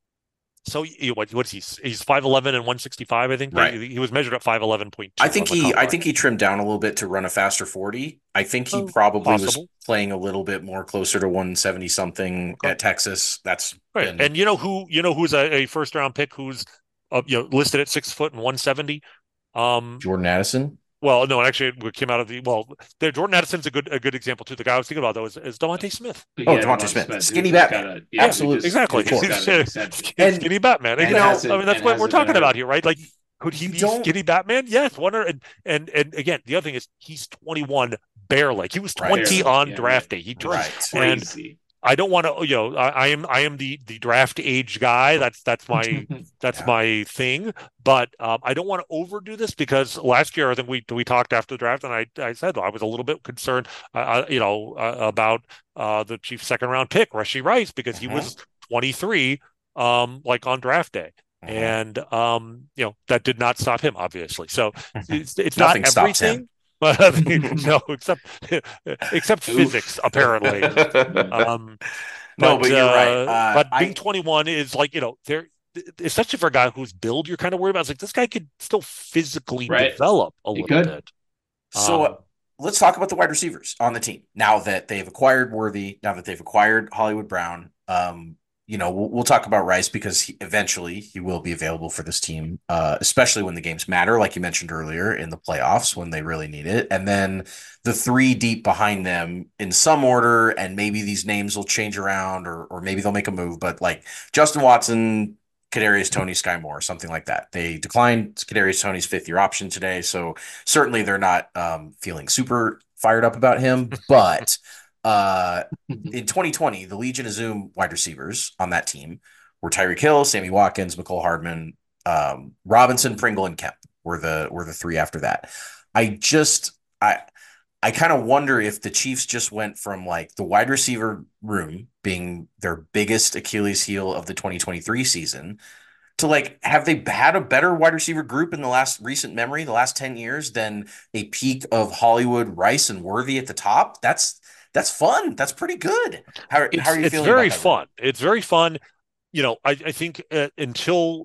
so you, what what's he? He's five eleven and one sixty-five, I think. Right. He, he was measured at five eleven point two. I think he I think he trimmed down a little bit to run a faster forty. I think he Oh, probably possible. was playing a little bit more closer to one seventy something Okay. at Texas. That's right. been- And you know who you know who's a, a first round pick who's uh, you know listed at six foot and one seventy. Um, Jordan Addison. well, no, actually, it came out of the well. There, Jordan Addison's a good a good example too. The guy I was thinking about though is, is Devontae Smith. Oh, Devontae Smith. Skinny who just Batman. got a- yeah, who Absolutely. just- Exactly. who just got an Skinny, extension. And- skinny Batman. and Exactly. hasn't- I mean, that's and what we're hasn't talking been about hurt. here, right? Like, could he You be don't- skinny Batman? Yes. Wonder and and and again, the other thing is he's twenty-one barely. Like he was Right. twenty Barely, on yeah, draft right. day. He just, Right. And Crazy. I don't want to, you know, I, I am I am the the draft age guy. That's that's my that's Yeah. my thing. But um, I don't want to overdo this because last year I think we we talked after the draft, and I I said I was a little bit concerned, uh, you know, uh, about uh, the Chiefs' second round pick, Rashee Rice, because he Mhm. was twenty-three, um, like on draft day. Mhm. And um, you know, that did not stop him, obviously. So it's it's not Nothing stops him. everything. But no, except except Oof. physics, apparently. Um, No, but you're right. uh, Uh, but I- being twenty-one is like, you know, there, especially for a guy whose build you're kind of worried about. It's like this guy could still physically Right. develop a He little could. bit. So Um, uh, let's talk about the wide receivers on the team. Now that they've acquired Worthy, now that they've acquired Hollywood Brown, um, you know, we'll, we'll talk about Rice because he, eventually he will be available for this team, uh, especially when the games matter, like you mentioned earlier in the playoffs when they really need it. And then the three deep behind them in some order, and maybe these names will change around, or or maybe they'll make a move. But like Justin Watson, Kadarius Toney, Sky Moore, something like that. They declined Kadarius Toney's fifth year option today, so certainly they're not um, feeling super fired up about him, but. Uh, in twenty twenty, the Legion of Zoom wide receivers on that team were Tyreek Hill, Sammy Watkins, McCole Hardman, um, Robinson, Pringle, and Kemp were the were the three after that. I just I I kind of wonder if the Chiefs just went from like the wide receiver room being their biggest Achilles heel of the twenty twenty-three season to like have they had a better wide receiver group in the last recent memory, the last ten years, than a peak of Hollywood, Rice, and Worthy at the top? That's that's fun. That's pretty good. How, It's how are you it's feeling very about that, fun. Ryan? It's very fun. You know, I, I think uh, until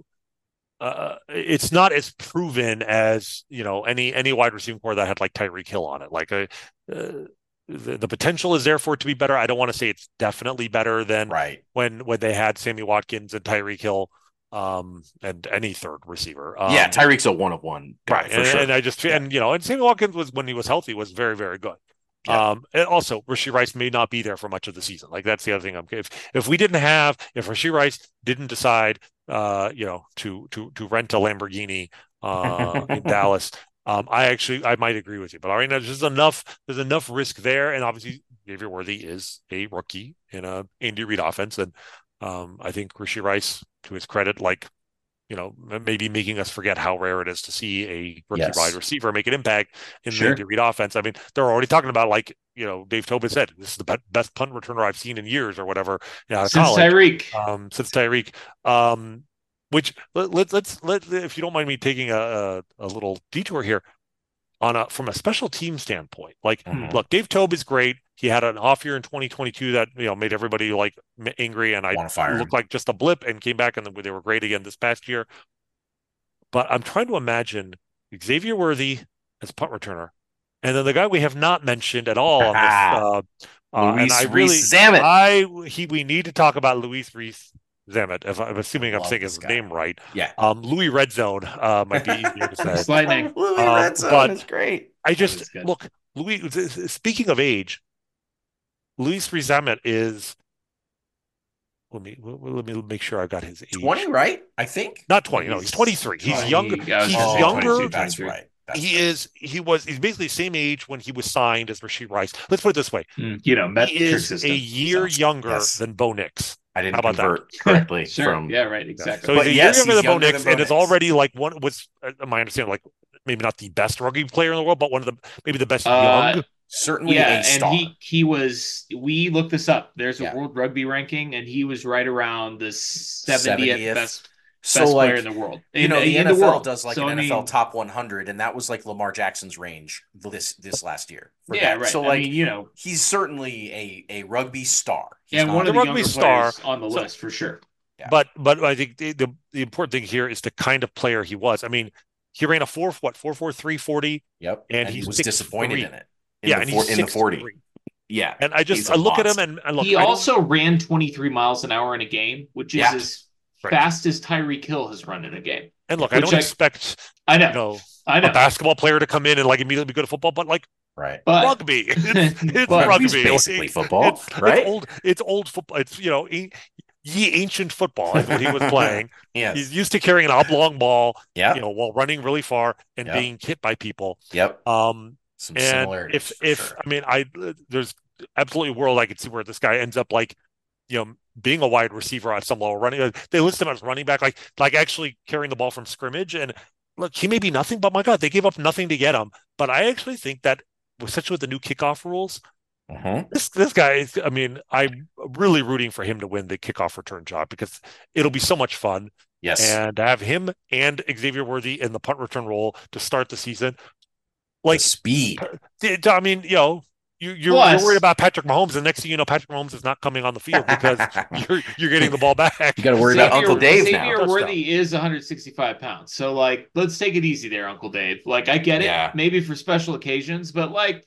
uh, it's not as proven as, you know, any any wide receiving core that had like Tyreek Hill on it. Like a, uh, the, the potential is there for it to be better. I don't want to say it's definitely better than Right. when when they had Sammy Watkins and Tyreek Hill um, and any third receiver. Um, Yeah, Tyreek's a one of one guy right. for And, sure. and I just Yeah. and you know, and Sammy Watkins was when he was healthy was very very good. Yeah. Um, and also Rashee Rice may not be there for much of the season. Like that's the other thing. I'm if if we didn't have if Rashee Rice didn't decide, uh, you know, to to to rent a Lamborghini uh, in Dallas, um, I actually I might agree with you. But all right, now there's enough there's enough risk there, and obviously Xavier Worthy is a rookie in a Andy Reid offense, and um, I think Rashee Rice, to his credit, like you know, maybe making us forget how rare it is to see a rookie Yes. wide receiver make an impact in Sure. the Andy Reid offense. I mean, they're already talking about, like, you know, Dave Tobin said, this is the be- best punt returner I've seen in years or whatever, you know, out of Since college. Tyreek. Um, since Tyreek. Um, which let, let, let's let if you don't mind me taking a, a, a little detour here on a from a special team standpoint. Like, Mhm. look, Dave Tobe is great. He had an off year in twenty twenty-two that you know made everybody like angry, and I Wanna fire him. looked like just a blip, and came back and they were great again this past year. But I'm trying to imagine Xavier Worthy as a punt returner, and then the guy we have not mentioned at all on this. Uh, uh, and Luis I really, Rees-Zammit. I he we need to talk about Luis Reese Zammit. If I'm assuming I I'm love saying this his guy. name right. Yeah. Um, Louis Red Zone uh, might be easier to say. It's lightning. Louis Um, Red Zone but- is great. I That just is good. look, Louis. Speaking of age, Luis Reese Zammit is. Let me let me make sure I got his age. twenty, right? I think. Not twenty. No, he's twenty-three. He's twenty, younger. I was He's gonna say younger. twenty-two, That's twenty-three. right. That's He right. is. He was. He's basically the same age when he was signed as Rashee Rice. Let's put it this way: Mm, you know, he metric is system. a year So, younger Yes. than Bo Nix. I didn't How about that? convert correctly Sure. from. Yeah, right. Exactly. So But he's a yes, year younger he's than Bo younger Nix, than and Bo is Nix. already like one was. uh, My understanding, like maybe not the best rugby player in the world, but one of the maybe the best Uh, young. Certainly yeah, a and star. he he was. We looked this up. There's a Yeah. world rugby ranking, and he was right around the seventieth seventieth. best So best like player in the world. you In, know, the in N F L the world. does like So, an I N F L mean, top one hundred, and that was like Lamar Jackson's range this this last year. for yeah, that. right. So I like mean, you know, he's certainly a a rugby star. He's and not- one of The the rugby younger star. players on the So- list for sure. Yeah. But but I think the, the the important thing here is the kind of player he was. I mean, he ran a four what four four three forty. Yep, and and, he he's was six disappointed three. in it. In Yeah, the and four, he's in the six forty. three. Yeah, And I just He's a I look at him monster. and, and look. He I don't- also ran twenty-three miles an hour in a game, which is Yeah. as Right. fast as Tyreek Hill has run in a game. and look, I which don't I- expect I know, you know I a know, basketball player to come in and like immediately be good at football, but like right. but rugby, it's, it's But- rugby. Rugby's basically Like, football, it's, right? It's old. It's old football. It's you know, ye ancient football is what he was playing. Yes. He's used to carrying an oblong ball, Yep. you know, while running really far and Yep. being hit by people. Yep. Um, Some and similarities. if for if sure. I mean, I there's absolutely a world I could see where this guy ends up like, you know, being a wide receiver at some level, running. They list him as running back, like like actually carrying the ball from scrimmage. And look, he may be nothing, but my God, they gave up nothing to get him. But I actually think that, especially with the new kickoff rules, Mhm. this this guy is. I mean, I'm really rooting for him to win the kickoff return job because it'll be so much fun. Yes. And to have him and Xavier Worthy in the punt return role to start the season, The like speed. I mean, you know, you, you're, Plus- you're worried about Patrick Mahomes, and next thing you know, Patrick Mahomes is not coming on the field because you're you're getting the ball back. You got to worry about Xavier- Uncle Dave Xavier now. Worthy is one hundred sixty-five pounds. So, like, let's take it easy there, Uncle Dave. Like, I get it, Yeah. maybe for special occasions, but like,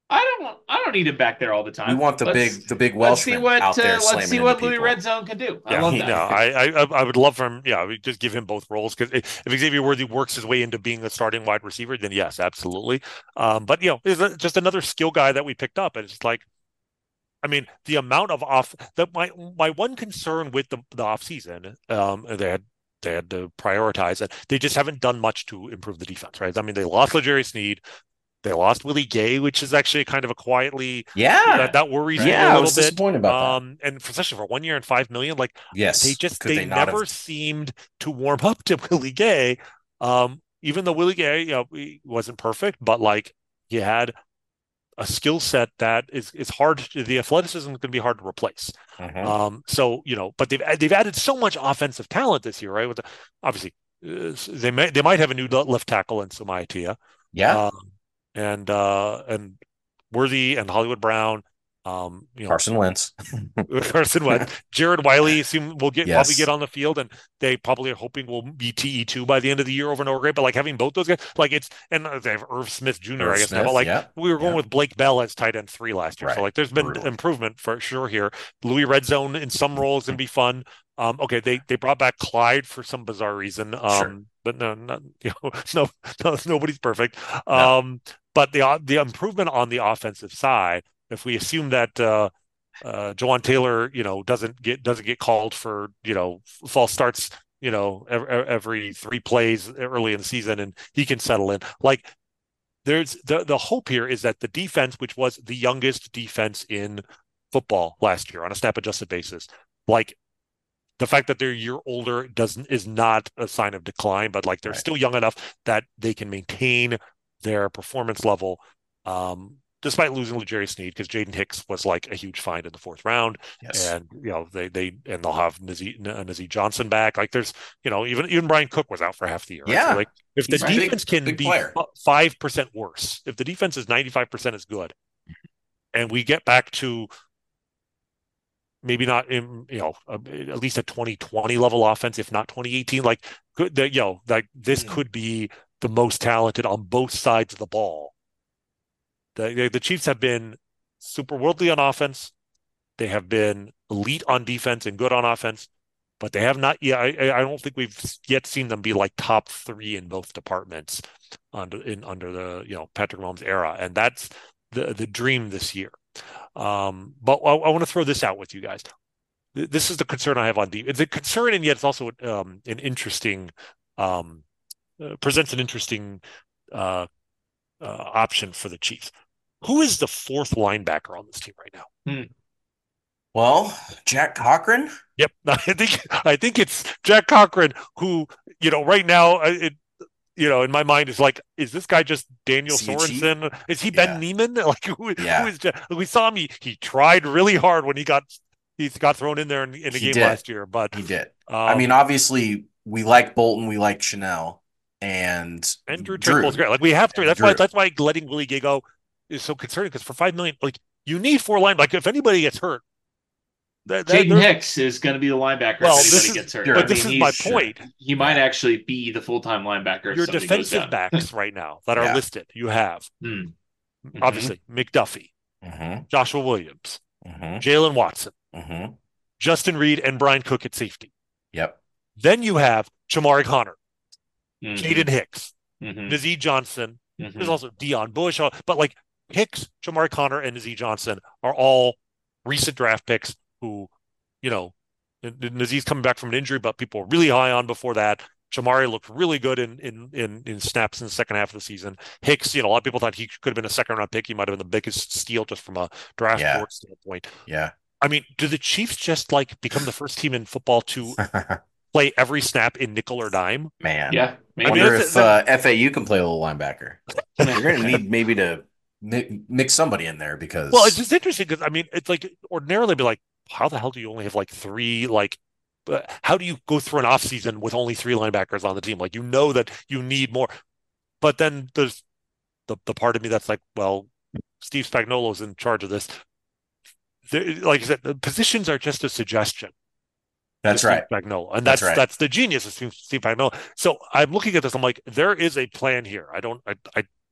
I don't I don't need him back there all the We time. want the Let's big the big let's see Welshman what out there uh, let's slamming see into what Louis people. Red Zone can do. I Yeah, love he, that. no, I, I I would love for him. Yeah, we just give him both roles because if Xavier Worthy works his way into being a starting wide receiver, then yes, absolutely. Um, but you know, is just another skill guy that we picked up, and it's just like, I mean, the amount of off that my my one concern with the the off season, um, they had they had to prioritize it. They just haven't done much to improve the defense, right? I mean, they lost L'Jarius Sneed. They lost Willie Gay, which is actually kind of a quietly Yeah, that, that worries me yeah, a I little was bit. disappointed about that. Um, and for especially for one year and five million, like they Yes, just could they they not never have? seemed to warm up to Willie Gay. Um, even though Willie Gay, you know, he wasn't perfect, but like he had a skill set that is is hard. The athleticism is going to be hard to replace. Mhm. Um, so you know, but they've they've added so much offensive talent this year, right? With the, obviously, uh, they may they might have a new left tackle in Samaitia. Yeah, Um, and uh, and Worthy and Hollywood Brown, um, you know, Carson Wentz. Carson Wentz, Jared Wiley assume will get probably get Yes, on the field, and they probably are hoping will be T E two by the end of the year over and over again. But like having both those guys, like it's and they have Irv Smith Junior, Irv I guess now, but Smith. like Yeah, we were going yeah, with Blake Bell as tight end three last year, so right. like there's been Brutal. improvement for sure here. Louis Red Zone in some roles can be fun. Um, okay, they they brought back Clyde for some bizarre reason. Um, Sure. but no, not you know, no, no, nobody's perfect. No. Um, but the the improvement on the offensive side, if we assume that uh, uh, Jawan Taylor, you know, doesn't get doesn't get called for you know false starts, you know, every, every three plays early in the season, and he can settle in. Like there's the the hope here is that the defense, which was the youngest defense in football last year on a snap adjusted basis, like the fact that they're a year older doesn't is not a sign of decline, but like they're Right. still young enough that they can maintain their performance level, um, despite losing L'Jarius Sneed because Jaden Hicks was like a huge find in the fourth round, Yes. and you know they they and they'll have Nazee, Nazee Johnson back. Like there's you know even even Brian Cook was out for half the year. Right? Yeah. So like if the He's a big- defense can big be player. five percent worse, if the defense is ninety-five percent as good, and we get back to maybe not in, you know, uh, at least a twenty twenty level offense, if not twenty eighteen, like could the, you know, like this Hmm. could be the most talented on both sides of the ball. The, the Chiefs have been super worldly on offense. They have been elite on defense and good on offense, but they have not yet. I, I don't think we've yet seen them be like top three in both departments under in under the you know Patrick Mahomes era, and that's the the dream this year. Um, but I, I want to throw this out with you guys. This is the concern I have on defense. It's a concern, and yet it's also um, an interesting um, uh, presents an interesting uh, uh, option for the Chiefs. Who is the fourth linebacker on this team right now? Hmm. Well, Jack Cochran. Yep, I think I think it's Jack Cochran who, you know, right now, it, you know, in my mind is like, is this guy just Daniel Is he a cheat? Sorensen? Is he Yeah. Ben Neiman? Like, who, Yeah. who is Jack? We saw him. He, he tried really hard when he got he got thrown in there in, in the He game did. last year. But He did. um, I mean, obviously, we like Bolton, we like Chanel, and and Drew Drew. Tranquill's great. Like we have to. And That's why. Drew. That's why letting Willie Gay go is so concerning because for five million, like you need four line. Like if anybody gets hurt, that, that, Jaden there's- Hicks is going to be the linebacker Well, if this anybody is- gets hurt. sure. I but this mean, is my he's- point. He might actually be the full-time linebacker. if Your somebody goes defensive down. backs right now that are Yeah. listed, you have Hmm. obviously McDuffie, Mm-hmm. Joshua Williams, Mm-hmm. Jalen Watson, Mm-hmm. Justin Reed, and Brian Cook at safety. Yep. Then you have Chamari Connor, Mhm. Jaden Hicks, Mhm. Nazee Johnson. Mhm. There's also Dion Bush, uh, but like Hicks, Chamari Connor, and Nazee Johnson are all recent draft picks who, you know, Nazee's coming back from an injury, but people were really high on before that. Chamari looked really good in, in in in snaps in the second half of the season. Hicks, you know, a lot of people thought he could have been a second round pick. He might have been the biggest steal just from a draft Yeah. board standpoint. Yeah. I mean, do the Chiefs just like become the first team in football to play every snap in nickel or dime? Man. Yeah, I maybe. mean, wonder that's- if uh, F A U can play a little linebacker. You're going to need maybe to mi- mix somebody in there because. Well, it's just interesting because I mean, it's like ordinarily be like, how the hell do you only have like three like? Uh, how do you go through an off season with only three linebackers on the team? Like you know that you need more, but then there's the the part of me that's like, well, Steve Spagnuolo's in charge of this. There, like I said, the positions are just a suggestion. That's to right. Steve Spagnuolo, and That's that's right. that's the genius of Steve Steve Spagnuolo. So I'm looking at this. I'm like, there is a plan here. I don't. I. I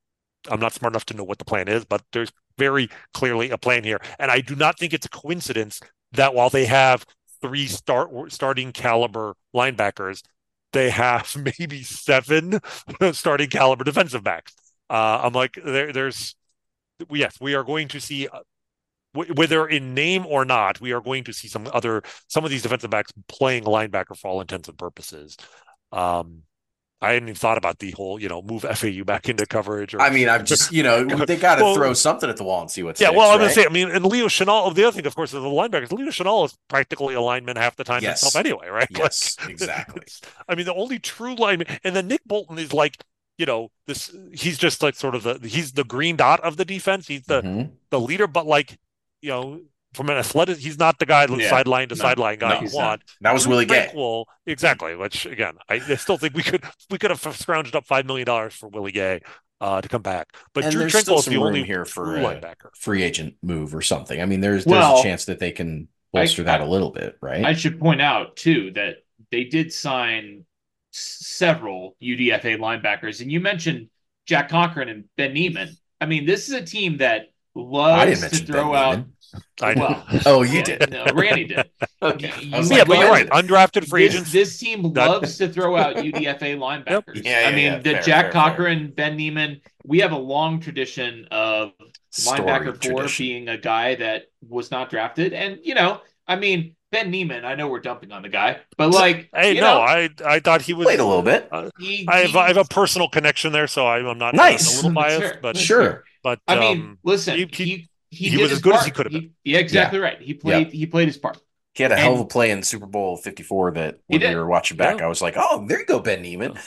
I'm not smart enough to know what the plan is, but there's very clearly a plan here. And I do not think it's a coincidence that while they have three start starting caliber linebackers, they have maybe seven starting caliber defensive backs. Uh, I'm like, there, there's, yes, we are going to see, uh, w- whether in name or not, we are going to see some other, some of these defensive backs playing linebacker for all intents and purposes. Um, I hadn't even thought about the whole, you know, move F A U back into coverage. Or, I mean, I'm just, you know, they got to well, throw something at the wall and see what yeah, sticks, well, I'm right? going to say, I mean, and Leo Chenal, the other thing, of course, is the linebackers. Leo Chenal is practically a lineman half the time Yes. himself anyway, right? Yes, like, exactly. I mean, the only true lineman, and then Nick Bolton is like, you know, this, he's just like sort of the, he's the green dot of the defense. He's the, Mhm. the leader, but like, you know, from an athletic, he's not the guy, Yeah, sideline to no, sideline guy no, you he's want. That was Drew Willie Gay. Tranquill, exactly. Which again, I, I still think we could we could have scrounged up five million dollars for Willie Gay uh, to come back. But And Drew there's still Tranquill is some the room only here for true a linebacker. free agent move or something. I mean, there's there's Well, a chance that they can bolster I- that I- a little bit, right? I should point out too that they did sign s- several U D F A linebackers, and you mentioned Jack Cochran and Ben Neiman. I mean, this is a team that I didn't loves to mention throw Ben out. Neiman. I know. Well, Oh, you yeah, did. no, Randy did. Okay. You- I was you yeah, like, but well, you're I right. did. Undrafted free This, agents. this team That- loves to throw out U D F A linebackers. Yeah, yeah, I mean, yeah. the Fair, Jack fair, fair. Cochran, Ben Neiman, we have a long tradition of linebacker Story four tradition. being a guy that was not drafted. And, you know, I mean, Ben Neiman, I know we're dumping on the guy, but like, Hey, you no, know, I I thought he was Played a little bit. Uh, he, I have he- I have a personal connection there, so I, I'm not uh, Nice. a little That's biased, fair. but That's Sure. fair. but I mean, um, listen, he- he he- he, he did was his as good as part. he could have been. Yeah, exactly right. He played he played his part. He had a hell of a And- play in Super Bowl fifty-four that He when we did. were watching back, Yeah. I was like, oh, there you go, Ben Neiman.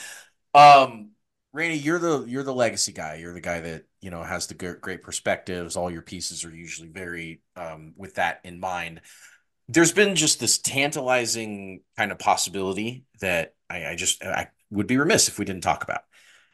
Um, Randy, you're the you're the legacy guy. You're the guy that, you know, has the g- great perspectives. All your pieces are usually very um, with that in mind. There's been just this tantalizing kind of possibility that I, I just I would be remiss if we didn't talk about.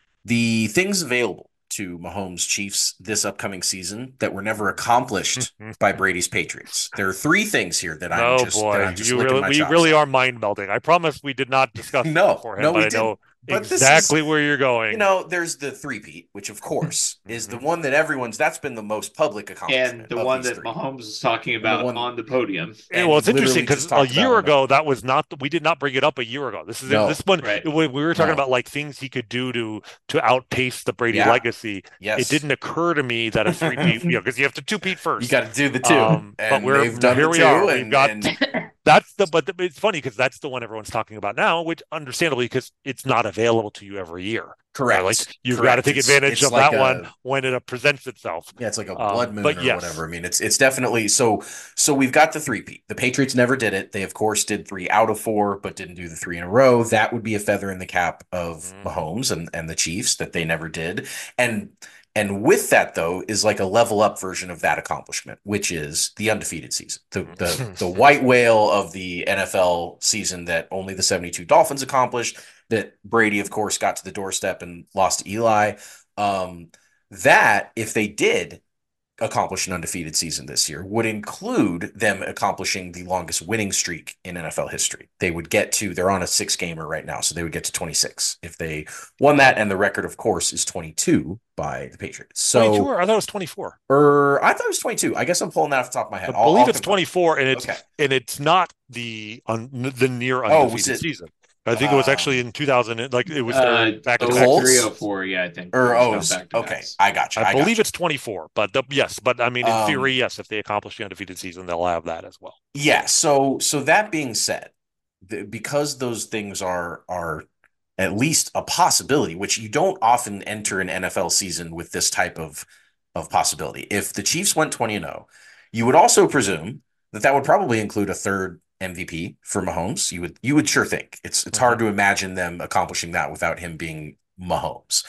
The things available to Mahomes Chiefs this upcoming season that were never accomplished by Brady's Patriots. There are three things here that I'm Oh just, that boy, I'm just you licking really my we chops really at. are mind melding. I promise we did not discuss this No, beforehand, no, we but I know But this is- exactly where you're going. You know, there's the three-peat, which of course is the Mhm. one that everyone's, that's been the most public accomplishment. And the of one these that three. Mahomes was talking about one- on the podium. Yeah, and well, it's interesting literally because just a talked year about ago that was not we did not bring it up a year ago. This is No, this one right. when we were talking No. about like things he could do to to outpace the Brady Yeah. legacy. Yes. It didn't occur to me that a three peat, you know, because you have to two peat first. You got to do the two. Um, but and we're they've done here the we two. are. And, We've got and that's the but the, it's funny because that's the one everyone's talking about now, which understandably because it's not available to you every year. correct. Right? Like you've correct. got to take It's- advantage it's of like that a- one when it uh, presents itself. Yeah, it's like a Um, blood moon but or yes. whatever. I mean, it's it's definitely so. So we've got the three-peat. The Patriots never did it. They of course did three out of four, but didn't do the three in a row. That would be a feather in the cap of Mhm. Mahomes and and the Chiefs that they never did. And and with that though is like a level up version of that accomplishment, which is the undefeated season, the the the white whale of the N F L season that only the seventy-two Dolphins accomplished. That Brady, of course, got to the doorstep and lost to Eli. Um, that, if they did accomplish an undefeated season this year, would include them accomplishing the longest winning streak in N F L history. They would get to, they're on a six gamer right now, so they would get to twenty-six if they won that. And the record, of course, is twenty-two by the Patriots. So, twenty-two, or I thought it was twenty-four. or I thought it was twenty-two. I guess I'm pulling that off the top of my I head. believe I'll it's confirm. twenty-four, and it's Okay. and it's not the un, the near Oh, undefeated was it- season. I think it was Uh, actually in two thousand. Like it was Uh, their back to the back. Colts? three oh four, yeah, I think. Or, It oh, was back to okay. backs. I got you. I, I got believe you. it's twenty-four, but the, yes, but I mean, in Um, theory, yes, if they accomplish the undefeated season, they'll have that as well. Yeah. So, so that being said, the, because those things are are at least a possibility, which you don't often enter an N F L season with this type of of possibility. If the Chiefs went twenty and oh, you would also presume that that would probably include a third M V P for Mahomes. You would you would sure think it's it's hard to imagine them accomplishing that without him being Mahomes.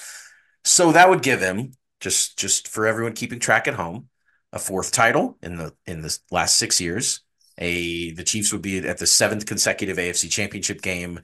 So that would give him, just just for everyone keeping track at home, a fourth title in the in the last six years. A the Chiefs would be at the seventh consecutive A F C Championship game,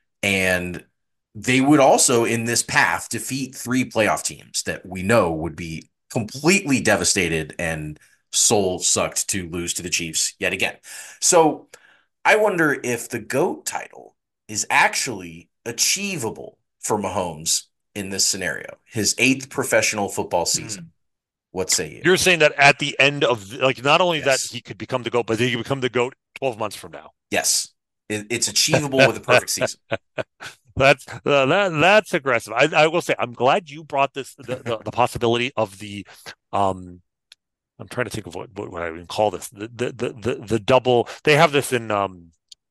and they would also in this path defeat three playoff teams that we know would be completely devastated and soul sucked to lose to the Chiefs yet again. So I wonder if the GOAT title is actually achievable for Mahomes in this scenario, his eighth professional football season. Mm. What say you? You're saying that at the end of, like, not only yes. that he could become the GOAT, but he could become the GOAT twelve months from now. Yes. It, it's achievable with a perfect season. That's uh, that that's aggressive. I, I will say I'm glad you brought this the, the, the possibility of the um I'm trying to think of what what, what I would call this the, the the the the double. They have this in um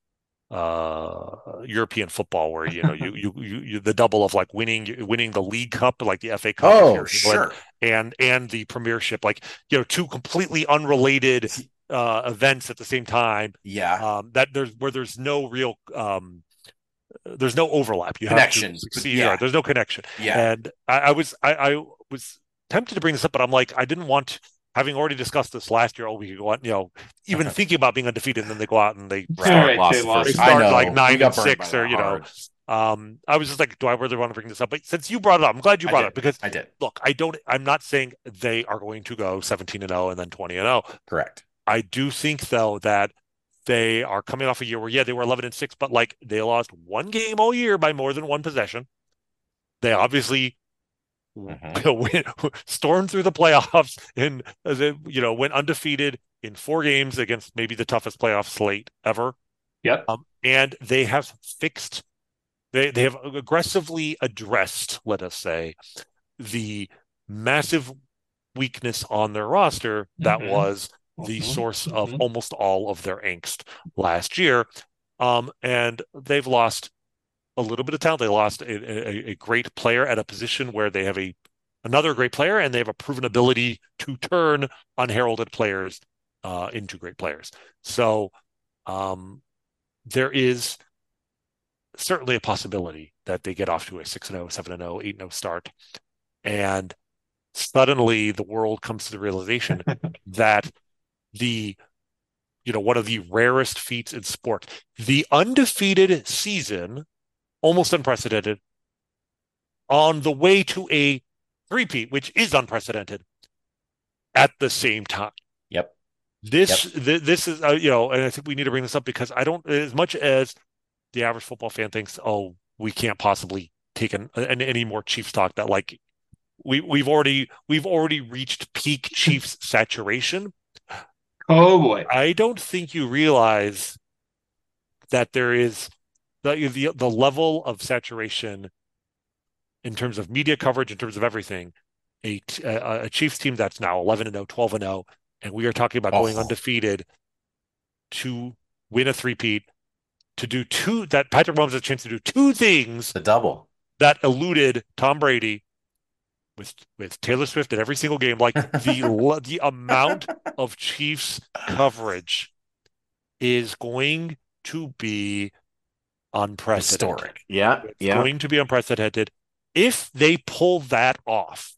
uh European football where you know you, you you you the double of like winning winning the League Cup, like the F A Cup, oh sure, and and the Premiership, like you know two completely unrelated uh events at the same time. Yeah, um that there's where there's no real um there's no overlap. You connection. have to succeed. Yeah. There's no connection. Yeah. And I, I was I, I was tempted to bring this up, but I'm like, I didn't want, having already discussed this last year, oh, we could go out, you know, even thinking about being undefeated, and then they go out and they start, right, lost they lost. they start like nine and six, or you know. Um, I was just like, do I really want to bring this up? But since you brought it up, I'm glad you brought it up, because I did. Look, I don't. I'm not saying they are going to go seventeen and oh and then twenty and oh. Correct. I do think though that they are coming off a year where, yeah, they were eleven and six, but like they lost one game all year by more than one possession. They obviously mm-hmm. win, stormed through the playoffs and, you know, went undefeated in four games against maybe the toughest playoff slate ever. Yep. Um, and they have fixed, they, they have aggressively addressed, let us say, the massive weakness on their roster that mm-hmm. was the mm-hmm. source of mm-hmm. almost all of their angst last year. Um, and they've lost a little bit of talent. They lost a, a, a great player at a position where they have a another great player, and they have a proven ability to turn unheralded players uh, into great players. So um, there is certainly a possibility that they get off to a six and oh, seven and oh, eight and oh start. And suddenly the world comes to the realization that the, you know, one of the rarest feats in sport, the undefeated season, almost unprecedented, on the way to a three-peat, which is unprecedented, at the same time. Yep. This, yep. Th- this is, uh, you know, and I think we need to bring this up because I don't, as much as the average football fan thinks, oh, we can't possibly take an, an, any more Chiefs talk, that like we we've already we've already reached peak Chiefs saturation. Oh boy. I don't think you realize that there is the, the the level of saturation in terms of media coverage, in terms of everything. A, a, a Chiefs team that's now eleven and oh, twelve and oh, and we are talking about oh. going undefeated to win a three-peat, to do two, that Patrick Mahomes has a chance to do two things. The double. That eluded Tom Brady with with Taylor Swift in every single game. Like the the amount of Chiefs coverage is going to be unprecedented. Historic. Yeah. It's yeah. going to be unprecedented if they pull that off.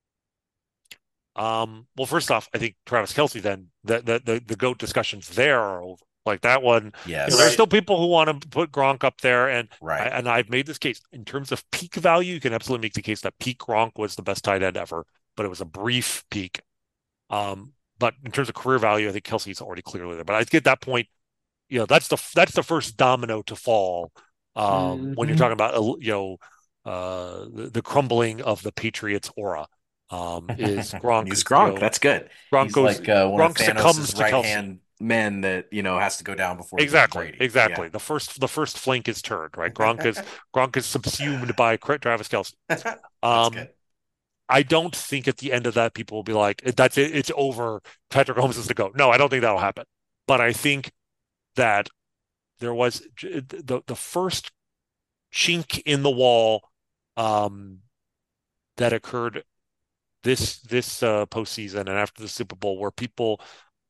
Um, well, first off, I think Travis Kelce, then the the the, the GOAT discussions there are over. Like that one, yes. You know, there's still people who want to put Gronk up there, and right. I, and I've made this case in terms of peak value. You can absolutely make the case that peak Gronk was the best tight end ever, but it was a brief peak. Um, but in terms of career value, I think Kelce's already clearly there. But I get that point. You know, that's the that's the first domino to fall um, mm-hmm. when you're talking about you know uh, the, the crumbling of the Patriots aura. Um, is Gronk? He's Gronk. You know, that's good. Gronk He's goes. like uh, one Gronk of succumbs Thanos' to right Kelce. hand men that you know has to go down before exactly Brady. exactly yeah. the first the first flank is turned, right. Gronk is Gronk is subsumed by Travis Kelce. um good. I don't think at the end of that people will be like, that's it, it's over, Patrick Mahomes is the GOAT. No, I don't think that'll happen, but I think that there was the the first chink in the wall um that occurred this this uh postseason and after the Super Bowl, where people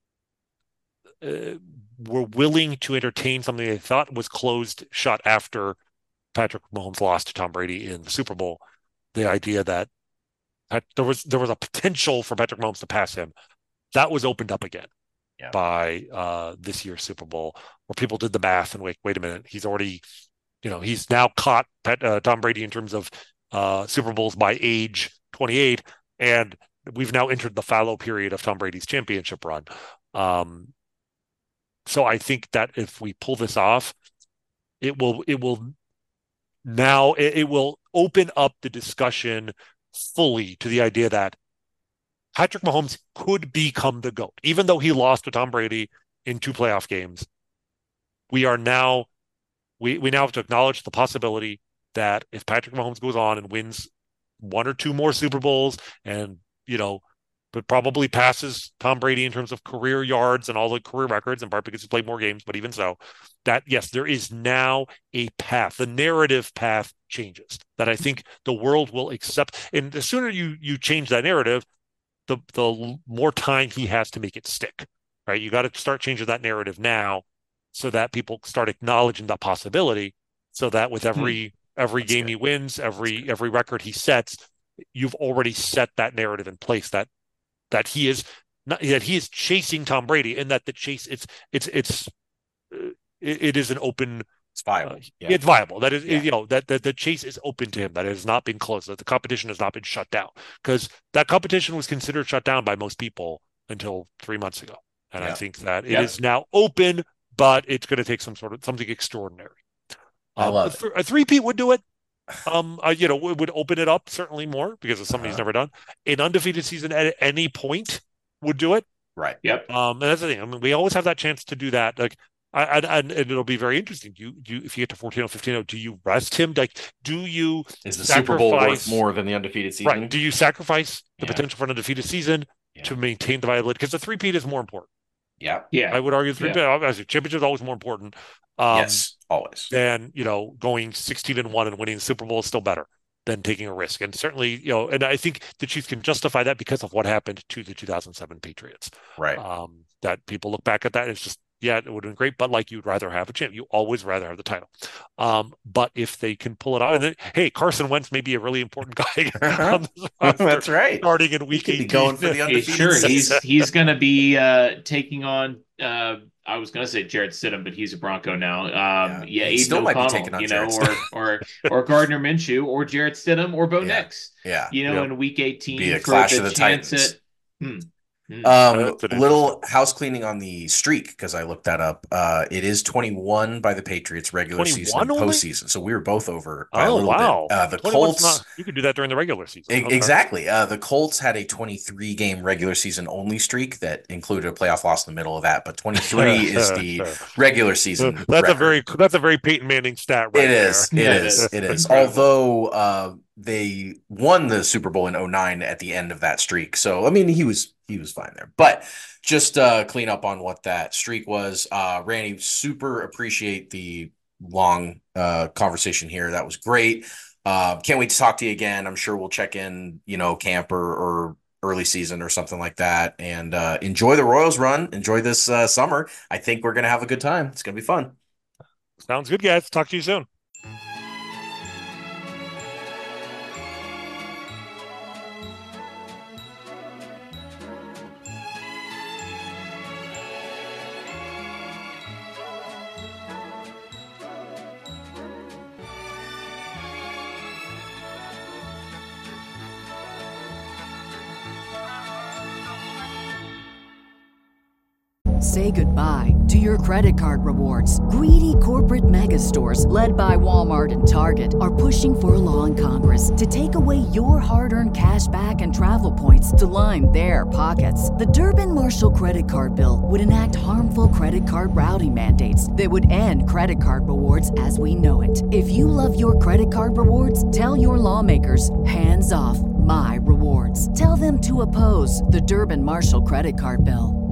Uh, were willing to entertain something they thought was closed shut after Patrick Mahomes lost to Tom Brady in the Super Bowl. The idea that there was there was a potential for Patrick Mahomes to pass him, that was opened up again yeah. by uh, this year's Super Bowl, where people did the math and wait, wait a minute, he's already, you know, he's now caught Pat, uh, Tom Brady in terms of uh, Super Bowls by age twenty-eight, and we've now entered the fallow period of Tom Brady's championship run. Um, So I think that if we pull this off, it will it will now it, it will open up the discussion fully to the idea that Patrick Mahomes could become the GOAT, even though he lost to Tom Brady in two playoff games. We are now, we, we now have to acknowledge the possibility that if Patrick Mahomes goes on and wins one or two more Super Bowls and, you know, but probably passes Tom Brady in terms of career yards and all the career records, in part because he's played more games, but even so, that, yes, there is now a path. The narrative path changes that I think the world will accept. And the sooner you you change that narrative, the the more time he has to make it stick, right? You got to start changing that narrative now so that people start acknowledging that possibility, so that with every hmm. every That's game good. he wins, every every record he sets, you've already set that narrative in place that that he is not, that he is chasing Tom Brady, and that the chase it's it's it's uh, it, it is an open it's viable. Uh, yeah. It's viable. That is, yeah. you know, that, that the chase is open to him, that it has not been closed, that the competition has not been shut down, because that competition was considered shut down by most people until three months ago. And yeah. I think that it yeah. is now open, but it's going to take some sort of something extraordinary. Um, I love a, th- a three-peat would do it. Um, uh, you know, it would open it up certainly more because it's something uh-huh. he's never done. An undefeated season at any point would do it. Right. Yep. Um, and that's the thing. I mean, we always have that chance to do that. Like, I, I, and it'll be very interesting. Do you, do you, if you get to fourteen or fifteen, do you rest him? Like, do you is the Super Bowl worth more than the undefeated season? Right. Do you sacrifice the yeah. potential for an undefeated season yeah. to maintain the viability? Because the three-peat is more important. Yeah. Yeah. I would argue the three-peat, yeah. obviously, championship is always more important. Um, yes, always. And, you know, going sixteen and one and winning the Super Bowl is still better than taking a risk. And certainly, you know, and I think the Chiefs can justify that because of what happened to the two thousand seven Patriots. Right. Um, that people look back at that, it's just, yeah, it would have been great, but like you'd rather have a champ. You always rather have the title. Um, but if they can pull it out, and then, hey, Carson Wentz may be a really important guy. on That's right. Starting in week eighteen. Going for the undefeated sure, season. he's he's going to be uh, taking on. Uh, I was going to say Jarrett Stidham, but he's a Bronco now. Um, yeah, yeah Aiden O'Connell, you know, or, or or Gardner Minshew, or Jarrett Stidham, or Bo yeah. Nix. Yeah, you know, yep. in week eighteen be a for clash the of the chance Titans. at. Hmm. Um, oh, little house cleaning on the streak because I looked that up. Uh, it is twenty-one by the Patriots regular season and only? postseason, so we were both over by oh, a little wow. bit. Uh, the Colts, not, you could do that during the regular season. E- okay. Exactly. Uh, the Colts had a twenty-three game regular season only streak that included a playoff loss in the middle of that, but twenty-three is the regular season. That's record. a very that's a very Peyton Manning stat. Right it is. There. It yeah, is. It is. Although uh, they won the Super Bowl in oh nine at the end of that streak, so I mean he was. He was fine there. But just uh, clean up on what that streak was. Uh, Randy, super appreciate the long uh, conversation here. That was great. Uh, can't wait to talk to you again. I'm sure we'll check in, you know, camp or, or early season or something like that. And uh, enjoy the Royals run. Enjoy this uh, summer. I think we're going to have a good time. It's going to be fun. Sounds good, guys. Talk to you soon. Say goodbye to your credit card rewards. Greedy corporate mega stores, led by Walmart and Target, are pushing for a law in Congress to take away your hard-earned cash back and travel points to line their pockets. The Durbin-Marshall credit card bill would enact harmful credit card routing mandates that would end credit card rewards as we know it. If you love your credit card rewards, tell your lawmakers, hands off my rewards. Tell them to oppose the Durbin-Marshall credit card bill.